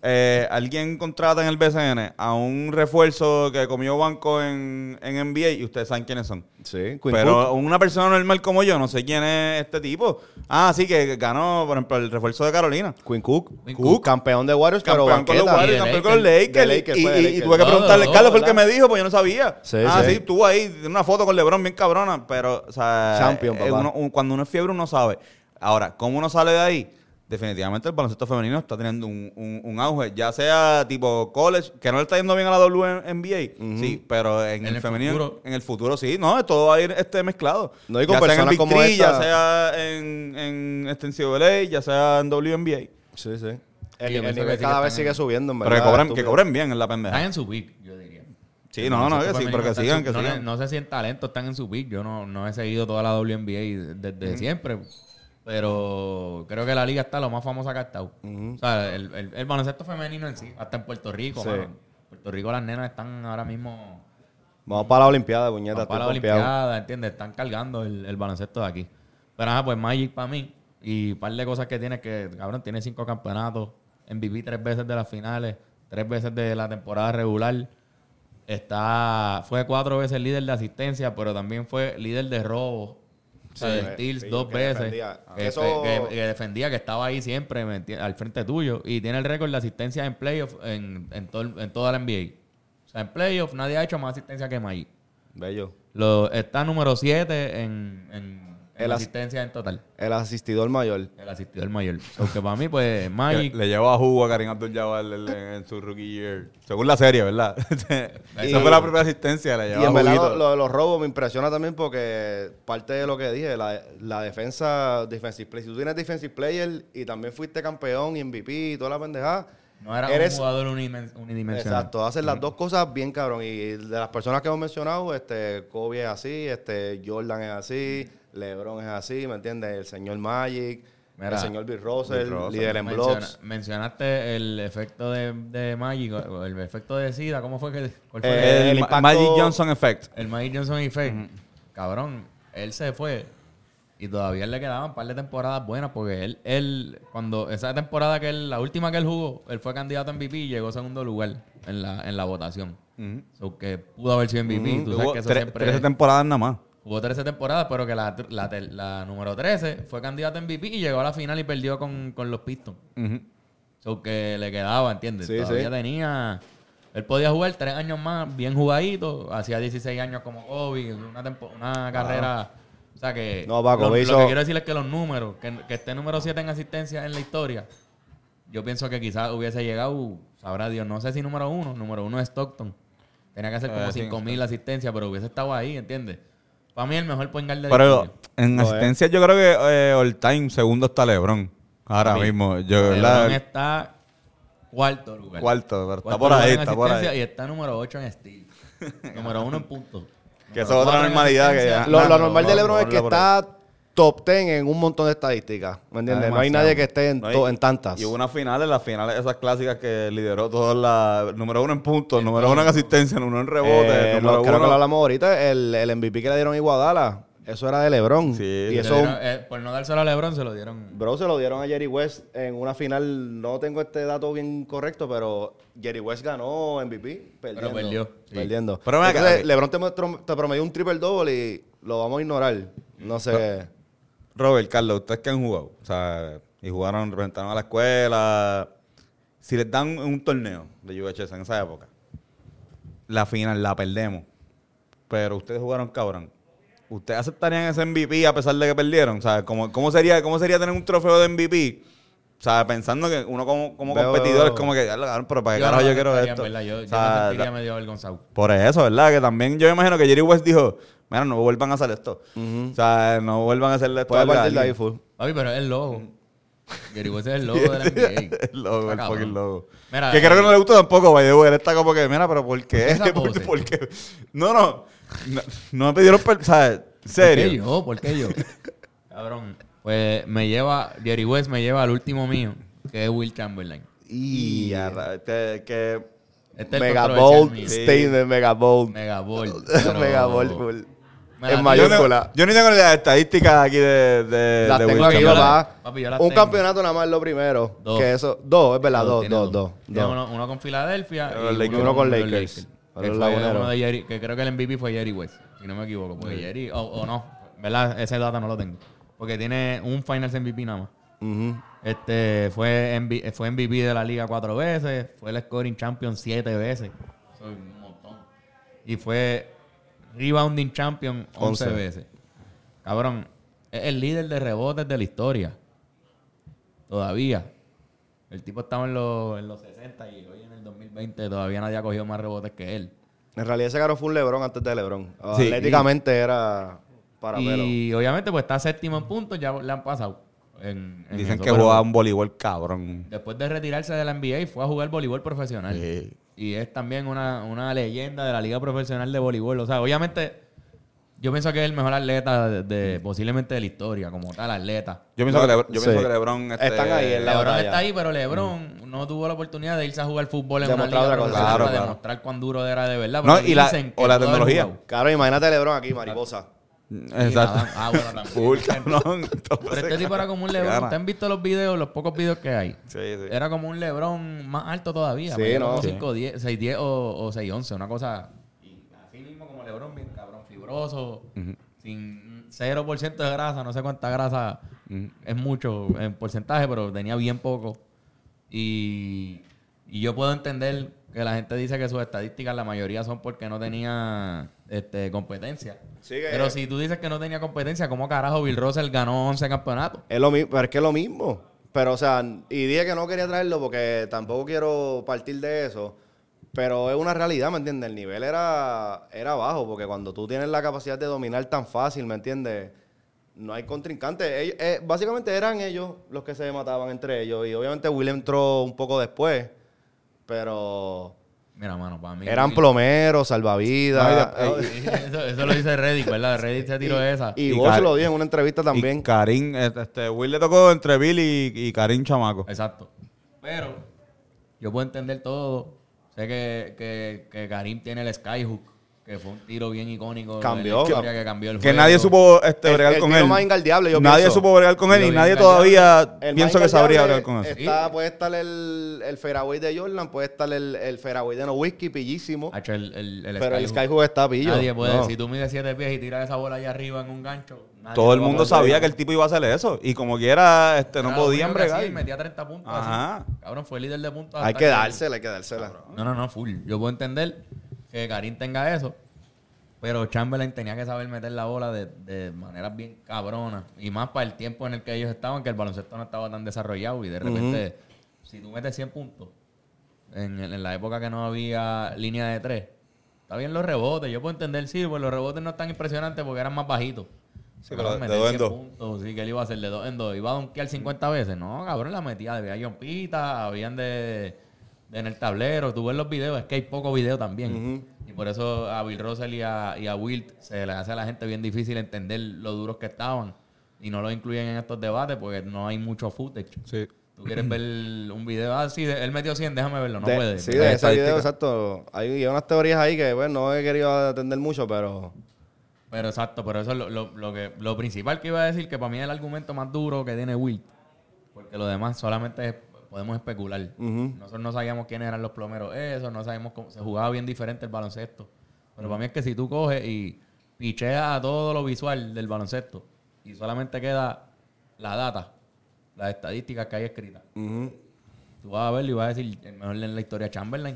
alguien contrata en el BCN a un refuerzo que comió banco en NBA y ustedes saben quiénes son. Sí, Quinn Pero Cook. una persona normal como yo, no sé quién es este tipo. Ah, sí, que ganó, por ejemplo, el refuerzo de Carolina. Quinn Cook. Quinn Cook. Campeón de Warriors, pero Campeón con los banqueta. Warriors, Y de campeón con los Lakers. Lakers. De Lakers, y, fue de y Lakers. tuve que preguntarle, Todo, Carlos fue el que ¿verdad? me dijo, pues yo no sabía. Sí, sí, sí. tú ahí, tiene una foto con LeBron bien cabrona, pero, o sea, Champion, papá. cuando uno es fiebre uno sabe. Ahora, ¿cómo uno sale de ahí? Definitivamente el baloncesto femenino está teniendo un auge, ya sea tipo college, que no le está yendo bien a la WNBA, sí, pero en el femenino, futuro. en el futuro sí, no, todo va a ir mezclado. No, y con ya sea en el personas Big como Three, esta. ya sea en NCAA, ya sea en WNBA. Sí, sí. yo El pienso nivel que cada sí que vez están sigue en- subiendo, en Pero verdad. que estúpido. cobren bien en la pendeja. Están en su pick, yo diría. Sí, no, que sí, pero que sigan, que no, sigan. No, no sé si en talento están en su pick. Yo no he seguido toda la WNBA desde siempre. Pero creo que la liga está lo más famosa que ha estado. O sea, el baloncesto femenino en sí, hasta en Puerto Rico. Sí. Mano. En Puerto Rico las nenas están ahora mismo Vamos para la Olimpiada, puñeta. para la estoy pompeado. Olimpiada, ¿entiendes? Están cargando el baloncesto de aquí. Pero ajá, pues Magic para mí. Y un par de cosas que tiene que, cabrón, tiene 5 campeonatos, MVP 3 veces de las finales, 3 veces de la temporada regular. Fue 4 veces líder de asistencia, pero también fue líder de robo. O sea, de steals sí, 2 que veces. defendía. Que, Eso- que defendía, que estaba ahí siempre al frente tuyo. Y tiene el récord de asistencia en playoff en toda la NBA. O sea, en playoff nadie ha hecho más asistencia que Magic. Bello. Está número 7 en asistencia en total. El asistidor mayor. El asistidor mayor. Porque para mí, pues, Magic. Le llevó a jugo a Karim Abdul-Jabbar en su rookie year. Según la serie, ¿verdad? Y- Esa fue la primera asistencia. Le Y llevó en verdad juguito. lo de los robos me impresiona también porque parte de lo que dije, la defensa, defensive play. Si tú tienes defensive player y también fuiste campeón y MVP y toda la pendejada, No era eres- un jugador unidimensional. exacto, haces las dos cosas bien cabrón. Y de las personas que hemos mencionado, Kobe es así, Jordan es así, LeBron es así, ¿me entiendes? El señor Magic, Mira, el señor Bill Russell, Bill Russell. líder en blocks. Mencionaste el efecto de Magic, o el efecto de SIDA. ¿Cómo fue que? ¿Cuál fue? el impacto- Magic Johnson Effect. El Magic Johnson Effect. Cabrón, él se fue y todavía le quedaban un par de temporadas buenas porque cuando esa temporada la última que él jugó, él fue candidato a MVP y llegó a segundo lugar en la votación. So, que pudo haber sido MVP. Tú sabes Hubo que eso 13 temporadas nada más. Jugó 13 temporadas, pero que la número 13 fue candidato a MVP y llegó a la final y perdió con los Pistons. So que le quedaba, ¿entiendes? Sí, Todavía sí. tenía... Él podía jugar 3 años más, bien jugadito. Hacía 16 años como Kobe, una carrera... O sea que... No, Paco, lo hizo- que quiero decir es que los números, que esté número 7 en asistencia en la historia, yo pienso que quizás hubiese llegado, sabrá Dios, no sé si número 1. Número 1 es Stockton. Tenía que hacer como Sí, 5,000 asistencias, pero hubiese estado ahí, ¿entiendes? Para mí el mejor point guard de la Pero historia. en No, asistencia yo creo que all time segundo está LeBron. Ahora Papi, mismo. Yo, LeBron ¿verdad? está cuarto lugar. Cuarto, pero está Cuarto por lugar ahí, en está por asistencia ahí. Y está número 8 en steal. Número 1 en puntos. Que eso es otra normalidad que ya... Lo Nah, normal de LeBron es que ponlo por ahí. está top 10 en un montón de estadísticas. ¿Me entiendes? No hay demasiado. nadie que esté en, No, en tantas. Y hubo unas finales, las finales esas clásicas que lideró todas las... Número 1 en puntos, número 1 en asistencia, número 1 en rebote, número creo que lo 1... hablamos ahorita. El MVP que le dieron a Iguadala, eso era de LeBron. Sí. Y Le eso, dieron, por no dárselo a LeBron, se lo dieron. bro, se lo dieron a Jerry West en una final. No tengo este dato bien correcto, pero Jerry West ganó MVP perdiendo. perdió, sí. Perdiendo. Pero ven acá, Entonces, ok. LeBron te promedió un triple-double y lo vamos a ignorar. No sé. Robert, Carlos, ustedes que han jugado, o sea, y jugaron, representaron a la escuela, si les dan un torneo de UHS en esa época, la final la perdemos, pero ustedes jugaron cabrón, ¿ustedes aceptarían ese MVP a pesar de que perdieron? O sea, ¿cómo sería tener un trofeo de MVP? O sea, pensando que uno como Veo- competidor es como que, "Diablo, cabrón, pero para qué Yo carajo no yo quiero aceptaría, esto. en verdad, Yo O sea, me sentiría medio avergonzado. por eso, ¿verdad? Que también yo me imagino que Jerry West dijo, mira, no vuelvan a hacer esto. O sea, no vuelvan a hacerle esto Puede a partir de ahí, alguien. full. Papi, pero es el logo. Gary West es el logo de la NBA. El logo, el Está fucking cabrón. logo. Mira, Que creo que no le gusta tampoco, by the way. Él está como que, mira, pero ¿por qué? esa ¿Por, pose? por qué? No me pidieron, ¿sabes? ¿En ¿Por qué serio? yo? ¿Por qué yo? Cabrón. Pues Jerry West me lleva al último mío, que es Will Chamberlain. Y que Este es el Mega controversial bold mío. Sí. statement, mega bold. Mega bold. Mega bold, full. en mayúscula. Yo ni tengo las estadísticas aquí de Las tengo Will aquí, Chamberlain. papá. Papi, yo las Un tengo. campeonato nada más es lo primero. Dos. Que eso, dos, es verdad, Tiene dos. Tiene uno con Filadelfia y uno con los Lakers. Que Los fue laguneros. uno de Jerry, que creo que el MVP fue Jerry West, si no me equivoco. Porque Jerry, o no, ¿verdad? Ese data no lo tengo. Porque tiene un Finals MVP nada más. Ujú. Fue MVP de la liga 4 veces, fue el scoring champion 7 veces. Eso es un montón. Y fue rebounding champion 11 veces. Cabrón, es el líder de rebotes de la historia. Todavía. El tipo estaba en los 60 y hoy en el 2020 todavía nadie ha cogido más rebotes que él. En realidad ese caro fue un LeBron antes de LeBron. Sí, Atléticamente era para pelo. Y obviamente pues está séptimo en puntos, ya le han pasado. Dicen eso, que pero jugaba un voleibol cabrón. después de retirarse de la NBA fue a jugar voleibol profesional. Sí. Y es también una leyenda de la liga profesional de voleibol. O sea, obviamente yo pienso que es el mejor atleta posiblemente de la historia, como tal atleta. Yo pienso Sí. que LeBron... Están ahí en la LeBron batalla. está ahí, pero LeBron no tuvo la oportunidad de irse a jugar fútbol en una Demostrar liga otra cosa. profesional Claro, para claro. demostrar cuán duro era de verdad. No, Pero y la dicen que o la pudo haber tecnología. jugado. Claro, imagínate a LeBron aquí, mariposa. Exacto. Bueno, también. Full, cabrón. Pero este tipo era como un LeBron. ¿Ustedes han visto los videos, los pocos videos que hay? Sí, sí. Era como un LeBron más alto todavía. Sí, medía no. como Sí. 5'10", 6'10" o 6'11", una cosa. Y así mismo como LeBron, bien cabrón, fibroso, sin 0% de grasa, no sé cuánta grasa es mucho en porcentaje, pero tenía bien poco. Y yo puedo entender que la gente dice que sus estadísticas, la mayoría son porque no tenía competencia. Sí, que- Pero si tú dices que no tenía competencia, ¿cómo carajo Bill Russell ganó 11 campeonatos? Es lo mismo, pero es que es lo mismo. Pero, o sea, y dije que no quería traerlo porque tampoco quiero partir de eso. Pero es una realidad, ¿me entiendes? El nivel era bajo, porque cuando tú tienes la capacidad de dominar tan fácil, ¿me entiendes? No hay contrincante. Básicamente eran ellos los que se mataban entre ellos. Y obviamente Will entró un poco después. Pero Mira, mano, para mí... eran plomeros, salvavidas. No, eso lo dice Reddit, ¿verdad? Reddit se tiró esa. Y Y Bosch Car- lo dijo en una entrevista Y también. Karim, Will le tocó entre Bill y Karim Chamaco. Exacto. Pero yo puedo entender todo. Sé que Karim tiene el skyhook, que fue un tiro bien icónico. Cambió. En la historia, que cambió el Que juego. nadie supo El bregar con tiro él. más ingardeable, yo Nadie pienso. supo bregar con él Lo y bien nadie ingardeable. todavía El pienso más que sabría ingardeable bregar con eso. Puede estar el fairway de Jordan, puede estar el fairway de Nowitzki, pillísimo. Hacho, el Pero el skyhook. Skyhook está pillo. Nadie puede. No. Si tú mides 7 pies y tiras esa bola allá arriba en un gancho, nadie Todo el te va a mundo poder sabía pegar. que el tipo iba a hacer eso. Y como quiera, no Era lo podían único que hacía bregar. y metía 30 puntos. Ajá. Así. Cabrón, fue líder de puntos. Hay hasta que dársela, hay que dársela. No, full. Yo puedo entender que Karim tenga eso, pero Chamberlain tenía que saber meter la bola de maneras bien cabronas. Y más para el tiempo en el que ellos estaban, que el baloncesto no estaba tan desarrollado. Y de repente, si tú metes 100 puntos, en la época que no había línea de 3, está bien los rebotes. Yo puedo entender, sí, pues los rebotes no están impresionantes porque eran más bajitos. Sí, Cabrón, pero de meter dos en 100 dos. puntos, sí, que él iba a hacer de 2 en 2. Iba a donkear 50 veces. No, cabrón, la metía. Había jumpitas, habían en el tablero. Tú ves los videos, es que hay poco video también. Y por eso a Bill Russell y a Wilt se le hace a la gente bien difícil entender lo duros que estaban. Y no lo incluyen en estos debates porque no hay mucho footage. Sí. Tú quieres ver un video, sí, él metió 100, déjame verlo. No puede. Sí, Hay de ese estadística. video, exacto. Hay unas teorías ahí que, bueno, no he querido atender mucho, pero... Pero exacto, pero eso es lo principal que iba a decir, que para mí es el argumento más duro que tiene Wilt. Porque lo demás solamente podemos especular. Nosotros no sabíamos quiénes eran los plomeros esos, no sabíamos cómo se jugaba bien diferente el baloncesto. Pero para mí es que si tú coges y picheas a todo lo visual del baloncesto y solamente queda la data, las estadísticas que hay escritas, tú vas a verlo y vas a decir, el mejor en la historia Chamberlain.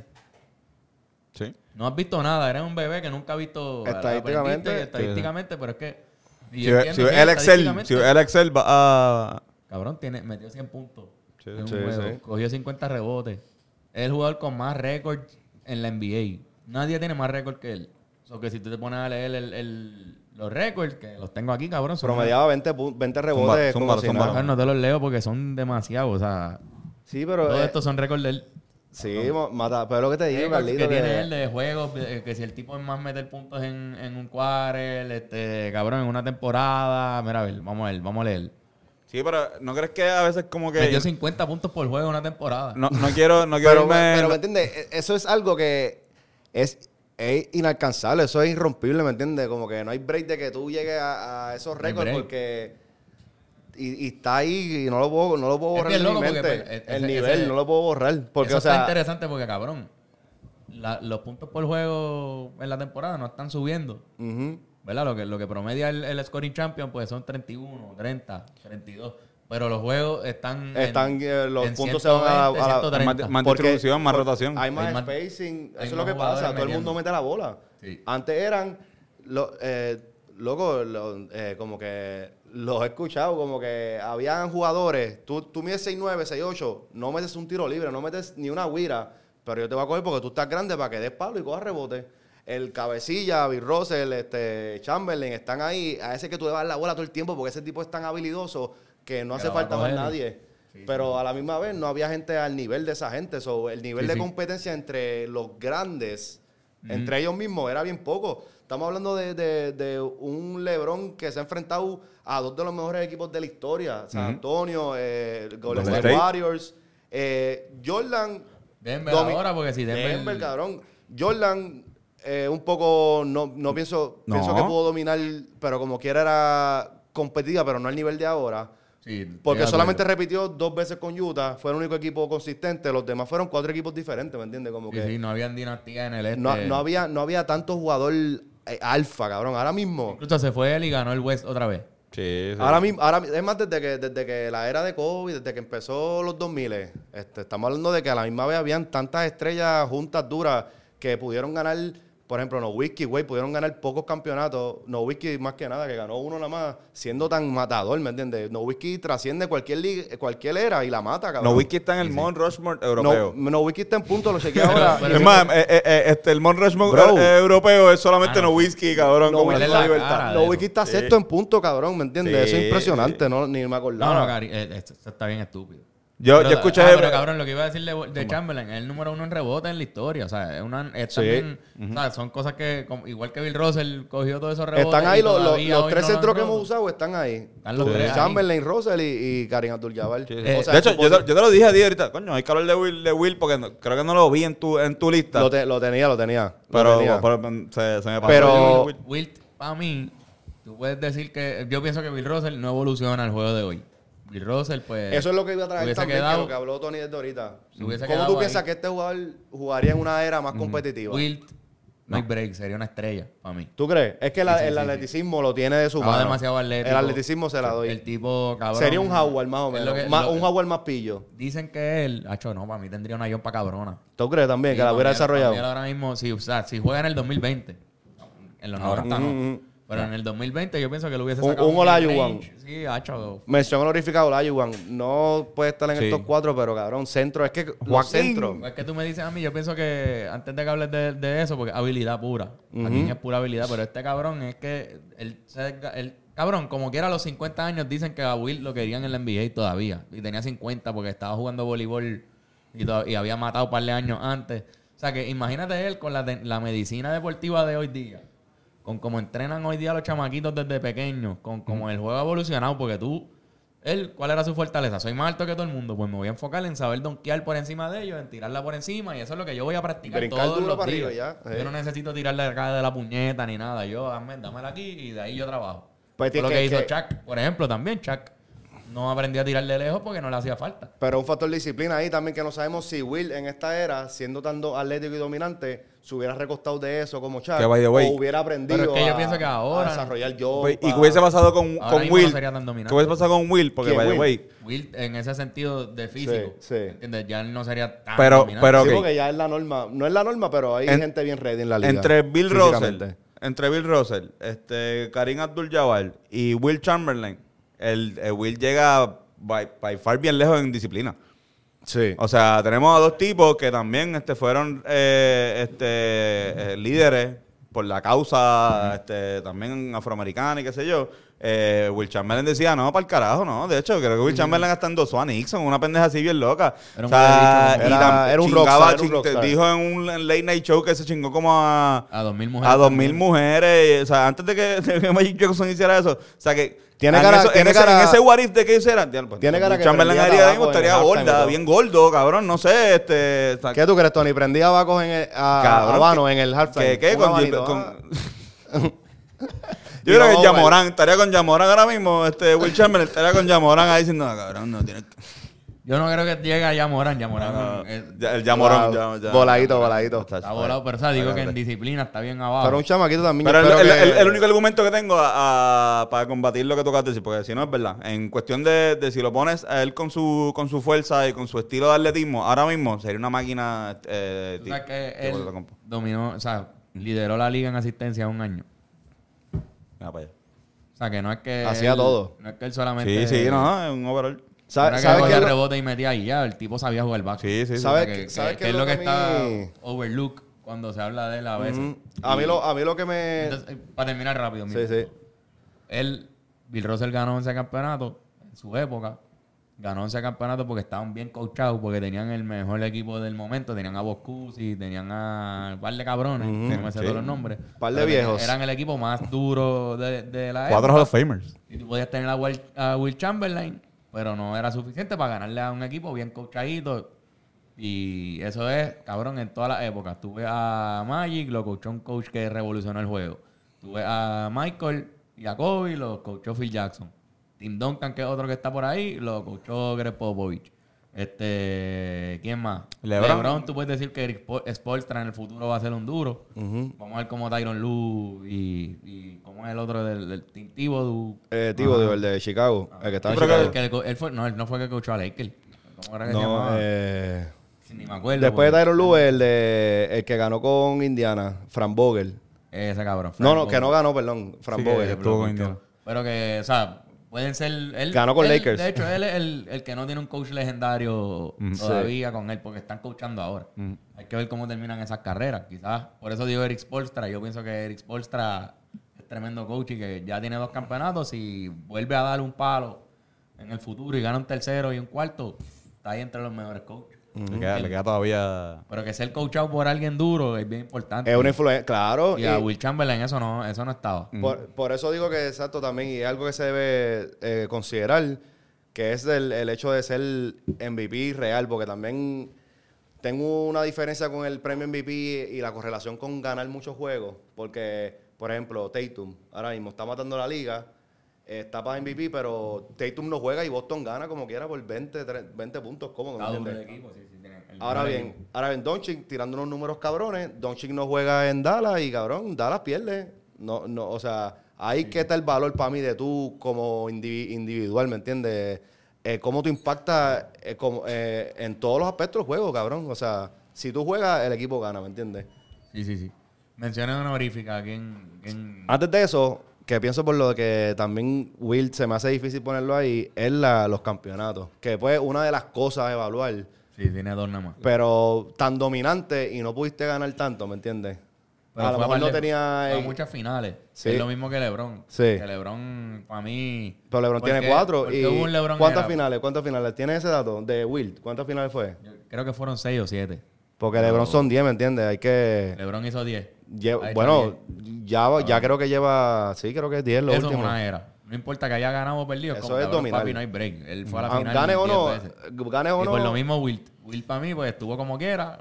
Sí. No has visto nada, eres un bebé que nunca ha visto Estadísticamente. pero es que y Si yo ves entiendo, sí, el Excel, estadísticamente, si ves el Excel va a... cabrón, metió 100 puntos en un sí, juego, sí. cogió 50 rebotes. Es el jugador con más récords en la NBA. Nadie tiene más récords que él. O sea, que si tú te pones a leer los récords, que los tengo aquí, cabrón, son Promediaba 20 rebotes Zumba, como si zumba. nada. cabrón, no te los leo porque son demasiados. O sea, Sí, pero... todos estos son récords de él. Sí, mata. Pero lo que te digo, Récords Carlito, que tiene que... él de juegos, que si el tipo es más meter puntos en un quarter, cabrón, en una temporada. Mira, a ver, vamos a leer. Sí, pero ¿no crees que a veces como que... Metió 50 puntos por juego en una temporada. No quiero Pero irme... ¿me entiendes? Eso es algo que es es inalcanzable, eso es irrompible, ¿me entiendes? Como que no hay break de que tú llegues a esos récords porque... Y está ahí y no lo puedo borrar de mi mente. Pues, el nivel no lo puedo borrar. Porque, eso está interesante porque, cabrón, los puntos por juego en la temporada no están subiendo. ¿Verdad? Lo que promedia el Scoring Champion pues son 31, 30, 32. Pero los juegos están los puntos 120, se van a 130. Más distribución, más rotación. Hay más spacing. Eso es lo que pasa. Todo el mundo mete la bola. Sí. Antes eran... como que los he escuchado, como que habían jugadores, tú mides 6'9", 6'8", no metes un tiro libre, no metes ni una guira, pero yo te voy a coger porque tú estás grande para que des palo y cojas rebote. El cabecilla, Bill Russell, Chamberlain, están ahí, a ese que tú le das la bola todo el tiempo porque ese tipo es tan habilidoso que no hace falta más nadie. Sí, pero a la misma vez no había gente al nivel de esa gente. El nivel de competencia entre los grandes, entre ellos mismos, era bien poco. Estamos hablando de un LeBron que se ha enfrentado a dos de los mejores equipos de la historia. San Antonio, Golden State Warriors, Jordan. Denver ahora, porque si Denver, cabrón. Jordan, un poco, no pienso que pudo dominar, pero como quiera era competitiva, pero no al nivel de ahora. Sí, porque solamente repitió 2 veces con Utah, fue el único equipo consistente, los demás fueron 4 equipos diferentes, ¿me entiendes? Como que no habían dinastías en el este. No había tanto jugador alfa, cabrón. Ahora mismo... Incluso se fue él y ganó el West otra vez. Sí. Ahora mismo, es más, desde que la era de COVID, desde que empezó los 2000, estamos hablando de que a la misma vez habían tantas estrellas juntas duras que pudieron ganar... Por ejemplo, Nowitzki, güey, pudieron ganar pocos campeonatos. Nowitzki, más que nada, que ganó uno nada más, siendo tan matador, ¿me entiendes? Nowitzki trasciende cualquier liga, cualquier era y la mata, cabrón. Nowitzki está en el Mount Rushmore europeo. Nowitzki está en punto, lo chequeé ahora. Es más, el Mount Rushmore europeo es solamente Nowitzki, cabrón. Nowitzki está sexto en punto, cabrón, ¿me entiendes? Eso es impresionante, ni me acordaba. No, Gary, esto está bien estúpido. Yo escuché... pero cabrón, lo que iba a decir de Chamberlain, es el número 1 en rebote en la historia. O sea, también, o sea, son cosas que, igual que Bill Russell cogió todos esos rebotes. Están ahí los 3 centros que hemos usado, están ahí. Están los 3 Chamberlain, Russell y Kareem Abdul-Jabbar. O sea, de hecho, yo te lo dije a ti ahorita. Coño, hay que hablar de Will porque creo que no lo vi en tu lista. Lo tenía. Pero se me pasó. Pero Will, para mí, tú puedes decir que... Yo pienso que Bill Russell no evoluciona al juego de hoy. Bill Russell, pues... Eso es lo que iba a traer también, que lo que habló Tony desde ahorita. ¿Cómo tú piensas que este jugador jugaría en una era más competitiva? Wilt, no hay break, sería una estrella para mí. ¿Tú crees? Es que el atleticismo lo tiene de su mano. Demasiado atlético. El atleticismo se la doy. El tipo, cabrón... Sería un Howard más o menos. Un Howard más pillo. Dicen que él... no, para mí tendría una para cabrona. ¿Tú crees también que la hubiera desarrollado? Ahora mismo, si juega en el 2020, en los 90 no. Pero en el 2020 yo pienso que lo hubiese sacado un Olajuwon. Sí, hacho. Mención honorífica Olajuwon. No puede estar en estos 4, pero cabrón, centro. Es que los centros. Es que tú me dices a mí, yo pienso que antes de que hables de eso, porque habilidad pura. Aquí es pura habilidad, pero este cabrón es que él cabrón, como quiera a los 50 años dicen que a Will lo querían en la NBA todavía. Y tenía 50 porque estaba jugando voleibol y había matado un par de años antes. O sea que imagínate él con la medicina deportiva de hoy día. Con cómo entrenan hoy día los chamaquitos desde pequeños, con cómo el juego ha evolucionado, porque ¿cuál era su fortaleza? Soy más alto que todo el mundo, pues me voy a enfocar en saber donkear por encima de ellos, en tirarla por encima, y eso es lo que yo voy a practicar todos los días. Yo no necesito tirarle acá de la puñeta ni nada, dámela aquí y de ahí yo trabajo. Pues lo que hizo Shaq, por ejemplo, también Shaq no aprendió a tirar de lejos porque no le hacía falta. Pero un factor de disciplina ahí también que no sabemos si Will en esta era, siendo tan atlético y dominante, se hubiera recostado de eso como Shaq o hubiera aprendido pero es que yo pienso que ahora, a desarrollar yo. ¿Y qué hubiese pasado con Will? No ¿Qué hubiese pasado con Will? Porque, by the way... Will, en ese sentido de físico, ¿entiendes? Ya él no sería tan dominante. Sí, porque ya es la norma. No es la norma, pero hay gente bien ready en la liga. Entre Bill Russell, Kareem Abdul-Jabbar y Will Chamberlain, el Will llega by far bien lejos en disciplina. Sí. O sea, tenemos a 2 tipos que también fueron líderes por la causa también afroamericana y qué sé yo. Will Chamberlain decía, no, para el carajo, no. De hecho, creo que Will Chamberlain hasta endosó a Nixon, una pendeja así bien loca. Era un rockstar. Dijo en un late night show que se chingó como a 2,000 mujeres. A 2,000 mujeres. O sea, antes de que Magic Johnson hiciera eso. O sea, que Tiene cara, en ese what if de que hiciera. Tiene cara que Chamberlain prendía haría tabaco estaría en el halftime y gorda, todo. bien gordo, cabrón, no sé, ¿Qué tú crees, Tony? ¿Prendía Bacos a Habano en el halftime? ¿Qué? Un Con, abanito, yo creo que Yamorán, estaría con Yamorán ahora mismo, Will Chamberlain estaría con Yamorán ahí diciendo, no, cabrón, no tiene. Yo no creo que llegue a Yamorán. El Yamorán, ya. Voladito. Está volado, pero o sea, digo que en disciplina está bien abajo. Pero un chamaquito también. Pero yo espero que- el único argumento que tengo para combatir lo que tú acabas de decir, porque si no es verdad, en cuestión de si lo pones a él con su fuerza y con su estilo de atletismo, ahora mismo sería una máquina. Tú sabes que él dominó, o sea, lideró la liga en asistencia un año. Mira para allá. O sea, que no es que Hacía él, todo. No es que él solamente... Sí, no, es un overall. ¿Sabes ¿Sabes que qué es lo- rebote y metía ahí ya? El tipo sabía jugar básquet. Sí. ¿Sabes Que es lo que está overlook cuando se habla de él a veces. A mí lo que me... Entonces, para terminar rápido, Sí. Bill Russell ganó 11 campeonatos en su época. Ganó 11 campeonatos porque estaban bien coachados, porque tenían el mejor equipo del momento. Tenían a Boscusi, tenían a un par de cabrones, que no me sé todos los nombres. Par de Pero viejos. Eran el equipo más duro de la 4 época. Hall of Famers. Y tú podías tener a Will Chamberlain, pero no era suficiente para ganarle a un equipo bien coachadito. Y eso es, cabrón, en todas las épocas. Tuve a Magic, lo coachó un coach que revolucionó el juego. Tuve a Michael y a Kobe, lo coachó Phil Jackson. Tim Duncan, que es otro que está por ahí, lo coachó Greg Popovich. ¿Quién más? LeBron, tú puedes decir que Eric Spoelstra en el futuro va a ser un duro. Vamos a ver cómo Tyronn Lue y cómo es el otro del Team Thibodeau. Thibodeau, el de Chicago. El que estaba en Yo creo Chicago. que él no fue el que coachó a Lakers. ¿Cómo era que se No, llamaba? Ni me acuerdo. después de porque- Tyronn Lue, el que ganó con Indiana, Frank Vogel. Ese cabrón. Que no ganó, perdón. Frank Sí, que Vogel. estuvo con Indiana. Pero que, o sea, pueden ser... Él, Ganó con él, Lakers. De hecho, él es el que no tiene un coach legendario todavía con él, porque están coachando ahora. Hay que ver cómo terminan esas carreras. Quizás, por eso digo Eric Spoelstra. Yo pienso que Eric Spoelstra es tremendo coach y que ya tiene 2 campeonatos y vuelve a darle un palo en el futuro y gana un tercero y un cuarto, está ahí entre los mejores coaches. Le queda todavía. Pero que ser coachado por alguien duro es bien importante. Es una influencia, claro. Y a Will Chamberlain eso no estaba. Por eso digo que exacto también, y es algo que se debe considerar, que es el hecho de ser MVP real, porque también tengo una diferencia con el premio MVP y la correlación con ganar muchos juegos, porque, por ejemplo, Tatum, ahora mismo está matando la liga, está para MVP, pero Tatum no juega y Boston gana como quiera por 20 puntos cómodos. ¿me Está duro entiendes? el equipo, sí, tiene el Ahora mejor bien, equipo. Doncic tirando unos números cabrones. Doncic no juega en Dallas y cabrón, Dallas pierde. No, o sea, ahí que está el valor para mí de tú como individual, ¿me entiendes? Cómo tú impactas en todos los aspectos del juego, cabrón. O sea, si tú juegas, el equipo gana, ¿me entiendes? Sí. Menciones honoríficas. ¿Quién? Antes de eso, que pienso por lo que también Will se me hace difícil ponerlo ahí, es los campeonatos. Que pues una de las cosas a evaluar. Sí, tiene 2 nada más. Pero tan dominante y no pudiste ganar tanto, ¿me entiendes? Pero A lo fue mejor no par de- tenía... fue a muchas finales. Sí. Es lo mismo que LeBron. Sí. Que LeBron, para mí... Pero LeBron ¿por tiene qué? 4. ¿Por qué Y hubo un LeBron ¿Cuántas era? finales? ¿Tienes ese dato de Wilt? ¿Cuántas finales fue? Yo creo que fueron 6 o 7. Porque LeBron son 10, ¿me entiendes? Hay que... LeBron hizo 10. Ahí Bueno, está ya creo que lleva... Sí, creo que es 10 lo Eso es último. una era. No importa que haya ganado o perdido. Eso Como es cabrón, dominar. papi, no hay break. Él fue a la Ah, final Gane o 10 no, veces. gane o Y no... por lo mismo Wilt. Wilt para mí, pues estuvo como quiera.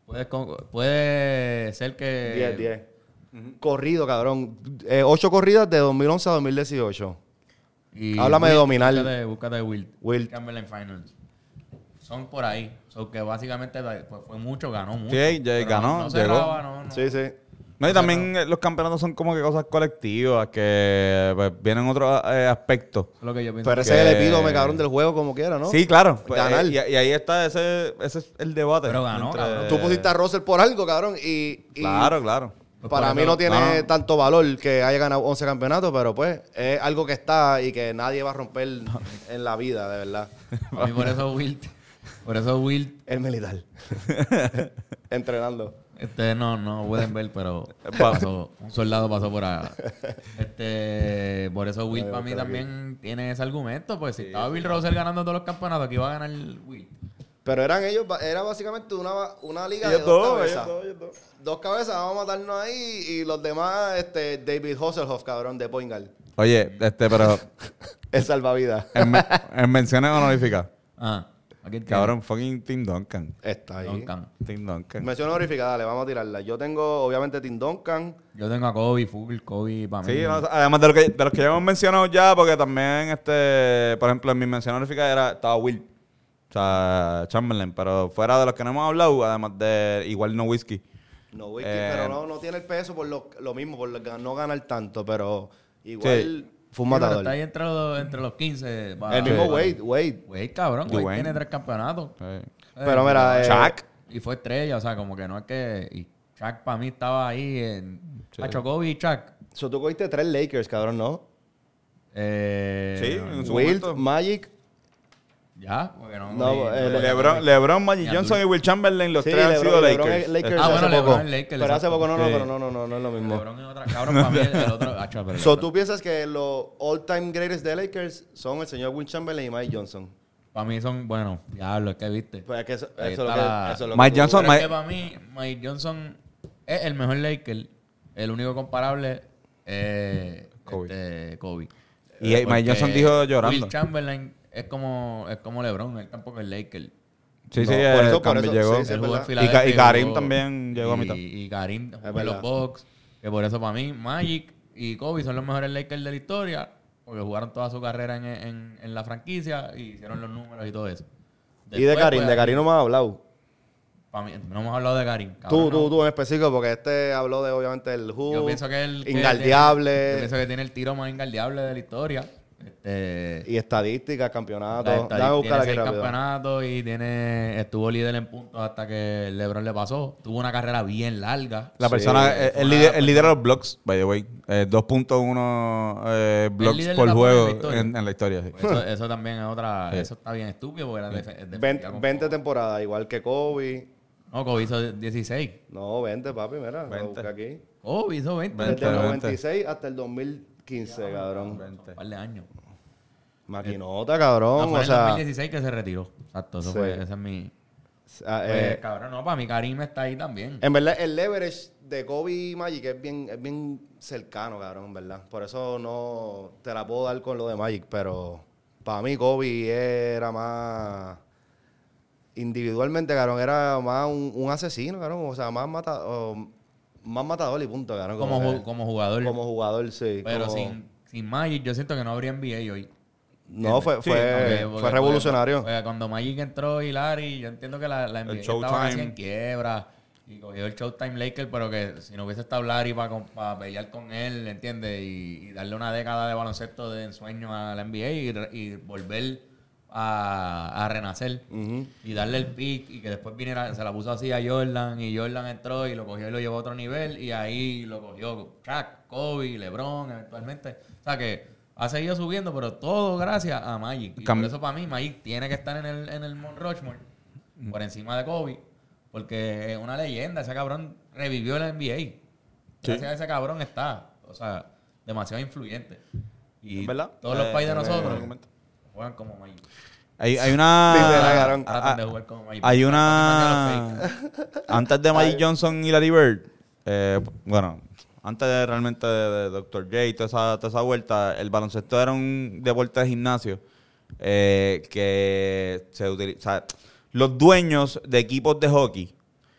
Puede ser que... 10. Corrido, cabrón. 8 corridas de 2011 a 2018. Y Háblame de Wilt, dominar. Búscate Wilt. Wilt. Chamberlain Finals. Son por ahí. So que básicamente pues, fue mucho, ganó mucho. Sí, Pero ganó, No llegó. cerraba, no. Sí. No, y también los campeonatos son como que cosas colectivas que pues, vienen otros aspectos. Eso es lo que yo pienso. Pero ese es el epítome, cabrón, del juego, como quiera, ¿no? Sí, claro. Pues, Ganar. y ahí está ese es el debate. Pero ganó, cabrón. Tú pusiste a Russell por algo, cabrón, y Claro. Pues para por mí eso- no tiene no. tanto valor que haya ganado 11 campeonatos, pero pues es algo que está y que nadie va a romper en la vida, de verdad. A mí por eso Wilt, El militar. Entrenando. no pueden ver, pero pasó, un soldado pasó por ahí. Por eso Wilt para mí también tiene ese argumento, pues si estaba Bill Russell ganando todos los campeonatos, aquí va a ganar Wilt. Pero era básicamente una liga Ellos de dos dos, cabezas. ellos dos. Dos cabezas, vamos a matarnos ahí y los demás, David Hasselhoff, cabrón, de point guard. Oye, pero El salvavidas. en menciones honoríficas. Aquí tiene Cabrón, fucking Tim Duncan. Está ahí. Duncan. Tim Duncan. Mención honorífica, dale, vamos a tirarla. Yo tengo, obviamente, Tim Duncan. Yo tengo a Kobe, full Kobe para mí. Sí, además de los que ya hemos mencionado ya, porque también, por ejemplo, en mi mención honorífica estaba Will. O sea, Chamberlain. Pero fuera de los que no hemos hablado, además de igual no whisky. No, Wiki, pero no tiene el peso por lo mismo, por no ganar tanto, pero igual fue un Sí, pero matador. está ahí entre los 15. El mismo Wade. Wade, cabrón. Wade Dwayne. tiene 3 campeonatos. Pero mira, Shaq. Y fue estrella, o sea, como que no es que... Y Shaq para mí estaba ahí en... Hacho, Kobe y Shaq. Tú cogiste 3 Lakers, cabrón, ¿no? Sí, en su Wilt, momento. Magic. Ya, porque no... LeBron, Magic Y Johnson y Will Chamberlain, los Sí, tres han sido LeBron Lakers. es Lakers Ah, bueno, hace LeBron poco. es Lakers, Pero hace exacto. poco no, Sí. pero no es lo mismo. LeBron es otra... Cabrón, para mí el otro... Hacho, pero So, ¿tú piensas que los all-time greatest de Lakers son el señor Will Chamberlain y Mike Johnson? para mí son... Bueno, diablo, es que viste. Pues es que eso Ahí es lo está que... la- Eso es lo Mike que tú- Johnson, Pero es Mike- que para mí, Mike Johnson es el mejor Laker. El único comparable es Kobe. Y Mike Johnson dijo llorando. Will Chamberlain es como LeBron, él tampoco es Laker. Sí, No, sí, por eso, también llegó. sí, sí. Él jugó en verdad. Filadelfia Y Karim jugó- también llegó a mitad. Y Karim jugó en verdad. los Bucks. Que por eso para mí, Magic y Kobe son los mejores Lakers de la historia. Porque jugaron toda su carrera en la franquicia y hicieron los números y todo eso. Y de Después, Karim, pues, de Karim no me has hablado. para mí, no hemos hablado de Karim. cabrón, Tú en específico, porque este habló de, obviamente, el Who. Yo pienso que él... Inguardiable. Yo pienso que tiene el tiro más inguardiable de la historia. Y estadísticas, campeonatos. La Déjame buscar tiene aquí 6 rápido. campeonatos y estuvo líder en puntos hasta que LeBron le pasó. Tuvo una carrera bien larga. La Sí, persona, fue el líder de los blocks, by the way. 2.1 blocks líder de por la juego historia. en la historia. Sí. Eso también es otra... Eso está bien estúpido porque era 20 temporadas, igual que Kobe. No, Kobe hizo 16. No, 20, papi, mira. 20. Lo busqué aquí. Kobe hizo 20. Desde el 20. 96 hasta el 2015, cabrón. Un par de años. Maquinota, No, cabrón. fue O en el sea, 2016 que se retiró. Exacto, eso Sí. fue... Ese es mi... ah, Pues, cabrón, no, para mí Karim está ahí también. en verdad, el leverage de Kobe y Magic es bien cercano, cabrón, en verdad. Por eso no te la puedo dar con lo de Magic, pero para mí Kobe era más... Individualmente, cabrón, era más un asesino, cabrón. O sea, más matador y punto, cabrón. Como jugador. Como jugador, sí. Pero como- sin Magic, yo siento que no habría NBA hoy. No, fue Porque revolucionario. cuando Magic entró y Larry, yo entiendo que la NBA estaba Showtime. casi en quiebra y cogió el Showtime Laker, pero que si no hubiese estado Larry para pelear con él, ¿entiendes? Y darle una década de baloncesto de ensueño a la NBA y volver a renacer Ujú. y darle el pick y que después viniera, se la puso así a Jordan y Jordan entró y lo cogió y lo llevó a otro nivel y ahí lo cogió Shaq, Kobe, LeBron eventualmente. O sea que ha seguido subiendo, pero todo gracias a Magic. Y por eso para mí Magic tiene que estar en el Mount Rushmore por encima de Kobe porque es una leyenda. Ese cabrón revivió la NBA. Gracias a ese cabrón está. O sea, demasiado influyente. Y ¿Es verdad? todos los países de nosotros argumento. juegan como Magic. Hay Literal, una... cabrón. Tratan de jugar como Magic. Hay Tratan una... de hacer los fake. Antes de Magic Johnson y Larry Bird, bueno, antes de realmente de Dr. J y toda esa vuelta, el baloncesto era un deporte de gimnasio que se utiliza... Los dueños de equipos de hockey,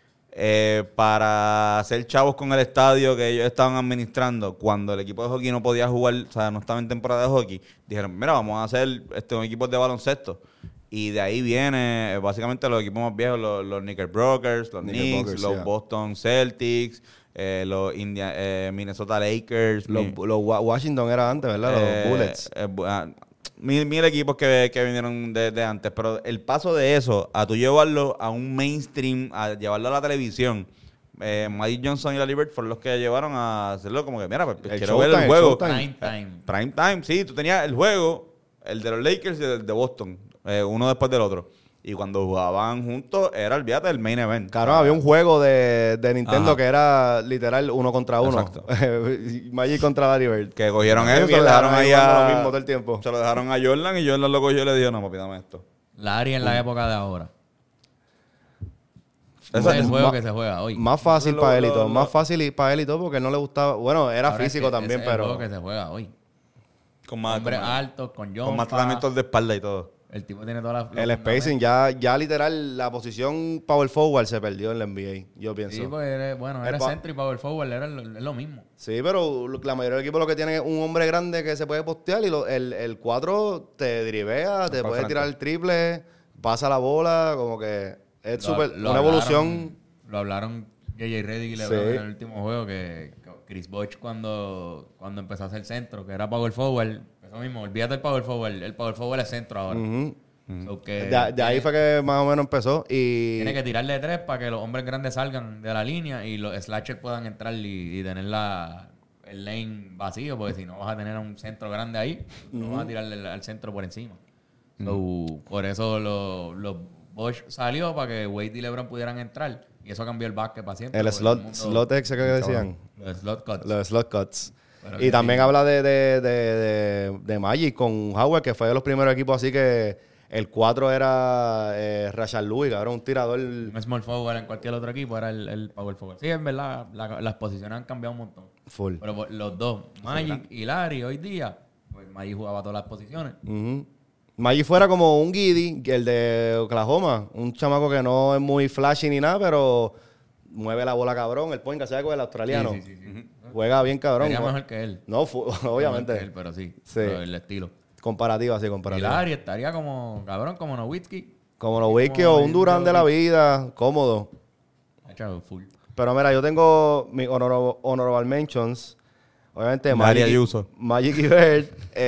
para hacer chavos con el estadio que ellos estaban administrando, cuando el equipo de hockey no podía jugar, o sea, no estaba en temporada de hockey, dijeron, mira, vamos a hacer un equipo de baloncesto. Y de ahí viene básicamente los equipos más viejos, los Knickerbockers, los Knicks, Knickerbockers, los yeah. Boston Celtics, los Minnesota Lakers. Washington era antes, ¿verdad? Los Bullets. Mil equipos que vinieron de antes, pero el paso de eso a tú llevarlo a un mainstream, a llevarlo a la televisión, Magic Johnson y Larry Bird fueron los que llevaron a hacerlo como que, mira, pues, El quiero ver el Showtime, juego. Prime time. Prime time, sí, tú tenías el juego, el de los Lakers y el de Boston, uno después del otro. Y cuando jugaban juntos, era, olvídate, el main event. Claro, había un juego de Nintendo Ajá. que era literal 1 contra 1. Exacto. Magic contra Larry Bird. Que cogieron Qué eso, se lo mierda, dejaron ahí ahí jugando a... lo mismo todo el tiempo. Se lo dejaron a Jordan y Jordan lo cogió y le dijo, no, papi, dame esto. Larry en la época de ahora. Eso Ese es el es juego ma- que se juega hoy. Más fácil Lo- para él y lo- todo. lo- Más fácil para él y todo porque no le gustaba. Bueno, era Ahora es físico que también, ese es el pero. juego que se juega hoy. hombres altos, con Con más jumpa. tratamientos de espalda y todo. El tipo tiene todas las... El spacing, ya literal, la posición power forward se perdió en la NBA, yo pienso. Sí, pues era centro y power forward, es lo mismo. Sí, pero la mayoría del equipo lo que tiene es un hombre grande que se puede postear y el 4 te drivea, te puede tirar el triple, pasa la bola, como que es una evolución. Lo hablaron J.J. Redick y LeBron en el último juego, que Chris Bosh cuando empezó a hacer centro, que era power forward, eso mismo, olvídate del power forward, el power forward es centro ahora. So que De ahí fue que más o menos empezó y... Tiene que tirarle 3 para que los hombres grandes salgan de la línea y los slashers puedan entrar y tener el lane vacío, porque si no vas a tener un centro grande ahí, no vas a tirarle al centro por encima. So, por eso los Bosh salió para que Wade y LeBron pudieran entrar y eso cambió el básquet para siempre. El slot ese que decían. Los slot cuts. Los slot cuts. Pero Y también habla de Magic con Howard, que fue de los primeros equipos así que el 4 era Rashard Lewis, cabrón, un tirador. Un small forward en cualquier otro equipo era el power forward. Sí, en verdad, las posiciones han cambiado un montón. Full. Pero los dos, Magic y Larry, hoy día, pues Magic jugaba todas las posiciones. Magic fuera como un Giddy, el de Oklahoma, un chamaco que no es muy flashy ni nada, pero mueve la bola cabrón, el point que se con el australiano. Sí. Juega bien cabrón. Sería mejor que él. No, obviamente. Mejor que él, pero sí. Sí. Pero el estilo. Comparativa, sí, Y comparativa. Larry estaría como, cabrón, como Nowitzki. Como Nowitzki o un Durán de la vida, cómodo. Echado full. Pero mira, yo tengo mis honorable mentions. Obviamente, María Ayuso. Magic y Bird.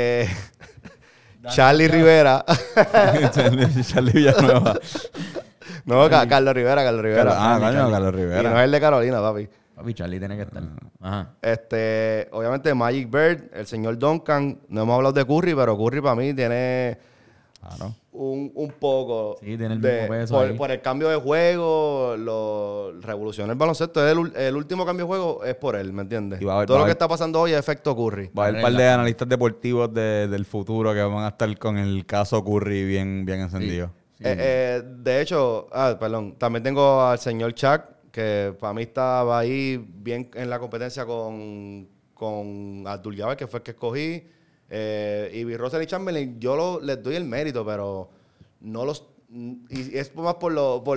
Charlie Rivera. Charlie Villanueva. No, Carlos Rivera. Coño, Carlos Y Rivera. no es el de Carolina, papi. Papi, Charlie tiene que estar. Ajá. Obviamente, Magic Bird, el señor Duncan. No hemos hablado de Curry, pero Curry para mí tiene Claro. un poco. Sí, tiene el mismo peso ahí. Por el cambio de juego, revolucionó el baloncesto. El último cambio de juego es por él, ¿me entiendes? Y va a haber- Todo va lo a que haber- está pasando hoy es efecto Curry. Va a haber un par de analistas deportivos del futuro que van a estar con el caso Curry bien encendido. Sí. De hecho, también tengo al señor Chuck, que para mí estaba ahí bien en la competencia con Abdul-Jabbar, que fue el que escogí. Y Bill Russell y Chamberlain, yo les doy el mérito, pero no los... Y es más por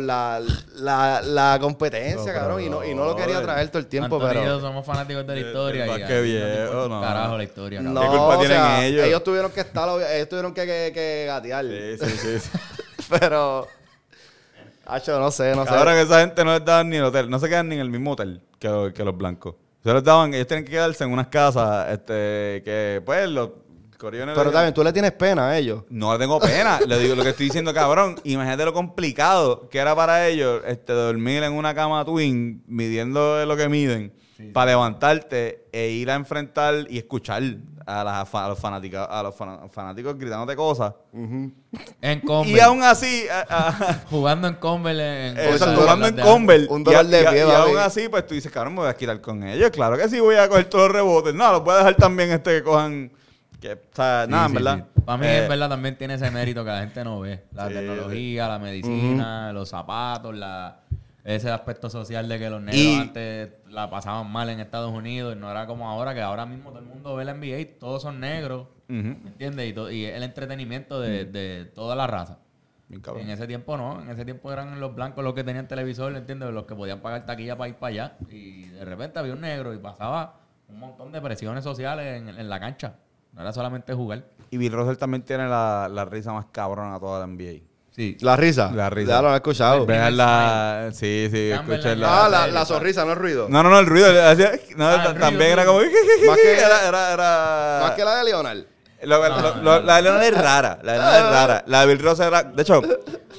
la competencia, cabrón. Y no lo quería traer todo el tiempo, Anthony y yo pero... somos fanáticos de la historia. más y que a viejo, nosotros nos importa no. un carajo la historia. No, ¿Qué culpa tienen ellos? ellos tuvieron que estar, ellos tuvieron que gatear. Sí. Pero... Hacho, no sé. Ahora que esa gente no les daban ni el hotel, no se quedan ni en el mismo hotel que los blancos. Ellos tienen que quedarse en unas casas, que pues los coriones... Pero también tú le tienes pena a ellos. No le tengo pena, le digo lo que estoy diciendo, cabrón. Imagínate lo complicado que era para ellos dormir en una cama twin, midiendo lo que miden, para levantarte e ir a enfrentar y escuchar a los fanáticos gritándote cosas. En Converse. Y aún así, Jugando en Converse. jugando en Converse. Un dolor de pie, y papi. aún así, pues tú dices, cabrón, me voy a quitar con ellos. Claro que sí, voy a coger todos los rebotes. No, los voy a dejar también que cojan... o sea, nada, en verdad. Para mí, en verdad, también tiene ese mérito que la gente no ve. La tecnología, la medicina, los zapatos, ese aspecto social de que los negros antes la pasaban mal en Estados Unidos y no era como ahora, que ahora mismo todo el mundo ve la NBA y todos son negros, ¿me entiendes? Y el entretenimiento de toda la raza. Bien cabrón. En ese tiempo no, en ese tiempo eran los blancos los que tenían televisor, ¿entiendes? Los que podían pagar taquilla para ir para allá. Y de repente había un negro y pasaba un montón de presiones sociales en la cancha. No era solamente jugar. Y Bill Russell también tiene la risa más cabrona de toda la NBA. Sí. ¿La risa? La risa. Ya lo he escuchado. Veanla. Sí, Chamberlain. escúchenla. La sonrisa, no el ruido. No, el ruido. El También ruido, era como... Más que- Era... Más que la de Leonard. La de Leonard es rara. La de Leonard es rara. La de Bill Russell era... De hecho...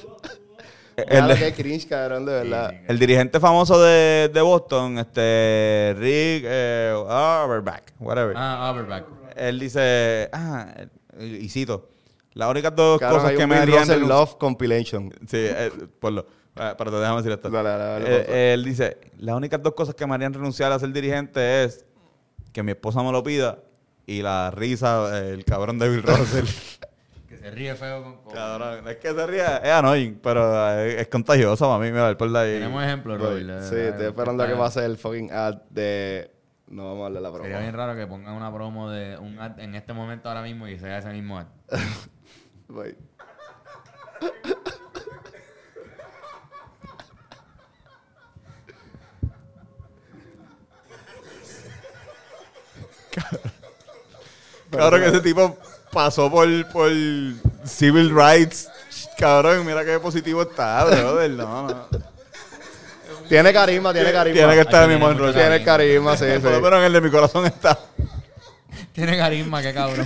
Qué cringe, cabrón, de verdad. El dirigente famoso de Boston, Rick Auerbach, whatever. Auerbach. Él dice... y cito... Las únicas dos Cabrón, cosas hay que un me Bill harían... Russell Love Compilation. Sí, ponlo. Pero déjame decir esto. Dale, Él dice, las únicas dos cosas que me harían renunciar a ser dirigente es que mi esposa me lo pida y la risa, el cabrón de Bill Russell. Que se ríe feo con... Cabrón, es que se ríe, es annoying, pero es contagioso para mí, mira, por ahí. Tenemos ejemplos, Roy. Sí, estoy esperando a que pase el fucking ad de No vamos a darle la promo. Sería bien raro que pongan una promo de un ad en este momento ahora mismo y sea ese mismo ad. Voy. Cabrón, que ese tipo pasó por civil rights. Cabrón, mira qué positivo está, brother. No. Tiene carisma. Tiene que estar el mismo Tiene mucho Tiene carisma, sí, sí. Por lo menos en el de mi corazón está. Tiene carisma, qué cabrón.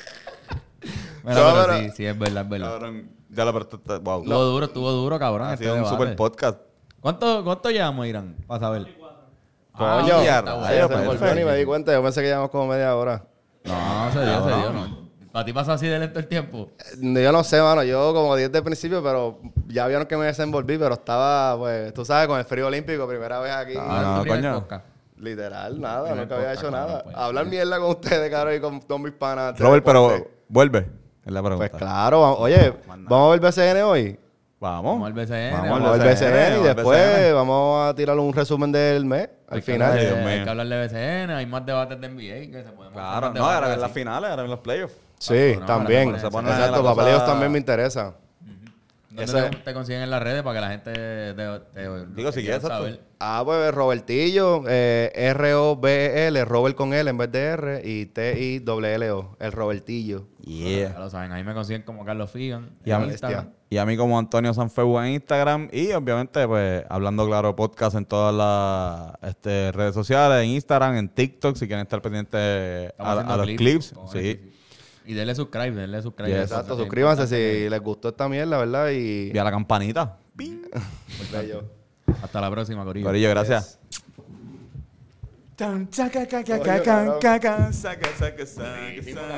Mira, No, pero pero- sí, sí, es verdad, es verdad. Cabrón, ya la persona. Wow. Estuvo duro, cabrón. Ha este sido un debate. super podcast. ¿Cuánto llevamos, Irán? Para saber. Coño, ya, está rayos, Ay, se bueno. me volvió, perfecto. ni me di cuenta. Yo pensé que llevamos como media hora. No, se dio, no. ¿Para ti pasó así de lento el tiempo? Yo no sé, mano. Yo como 10 de principio, pero ya vieron que me desenvolví, pero estaba, pues, tú sabes, con el frío olímpico, primera vez aquí. Ah, no, ¿Tu primer coño. podcast? Literal, nada, Primer nunca había podcast, hecho cabrón, nada. pues. Hablar mierda con ustedes, cabrón, y con todos mis panas. de Robert, pero deporte. vuelve. Es la pregunta. Pues claro, oye, ¿vamos a ver BCN hoy? Vamos. Vamos al BCN. Vamos Vamos a ver BCN y vamos al después BCN. vamos a tirar un resumen del mes, al Hay que final. hablar de- Dios mío. Hay que hablar de BCN, hay más debates de NBA que se pueden Claro, más no, ahora debates en las así. finales, ahora en los playoffs. Sí, no, también. ahora se pone la Exacto, cosa- papeleos también me interesa. ¿Dónde Ese- te consiguen en las redes para que la gente Digo, si quieres, exacto. Pues Robertillo, R-O-B-E-L, Robert con L en vez de R, y T-I-L-L-O, el Robertillo. Yeah. Ya lo saben, ahí me consiguen como Carlos Figan. Y a en mí- Instagram. Y a mí como Antonio Sanfeu en Instagram. Y obviamente, pues, Hablando Claro Podcast en todas las redes sociales, en Instagram, en TikTok, si quieren estar pendientes Estamos a haciendo los clips. con Sí. eso, Y denle subscribe, denle subscribe. Yes. Eso Exacto, es suscríbanse importante. si les gustó esta mierda, ¿verdad? Y Y a la campanita. bello. Hasta la próxima, Corillo. Corillo, gracias.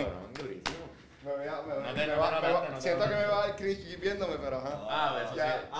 Siento que me va a dar cringe viéndome, pero ajá. Ah, eso sí.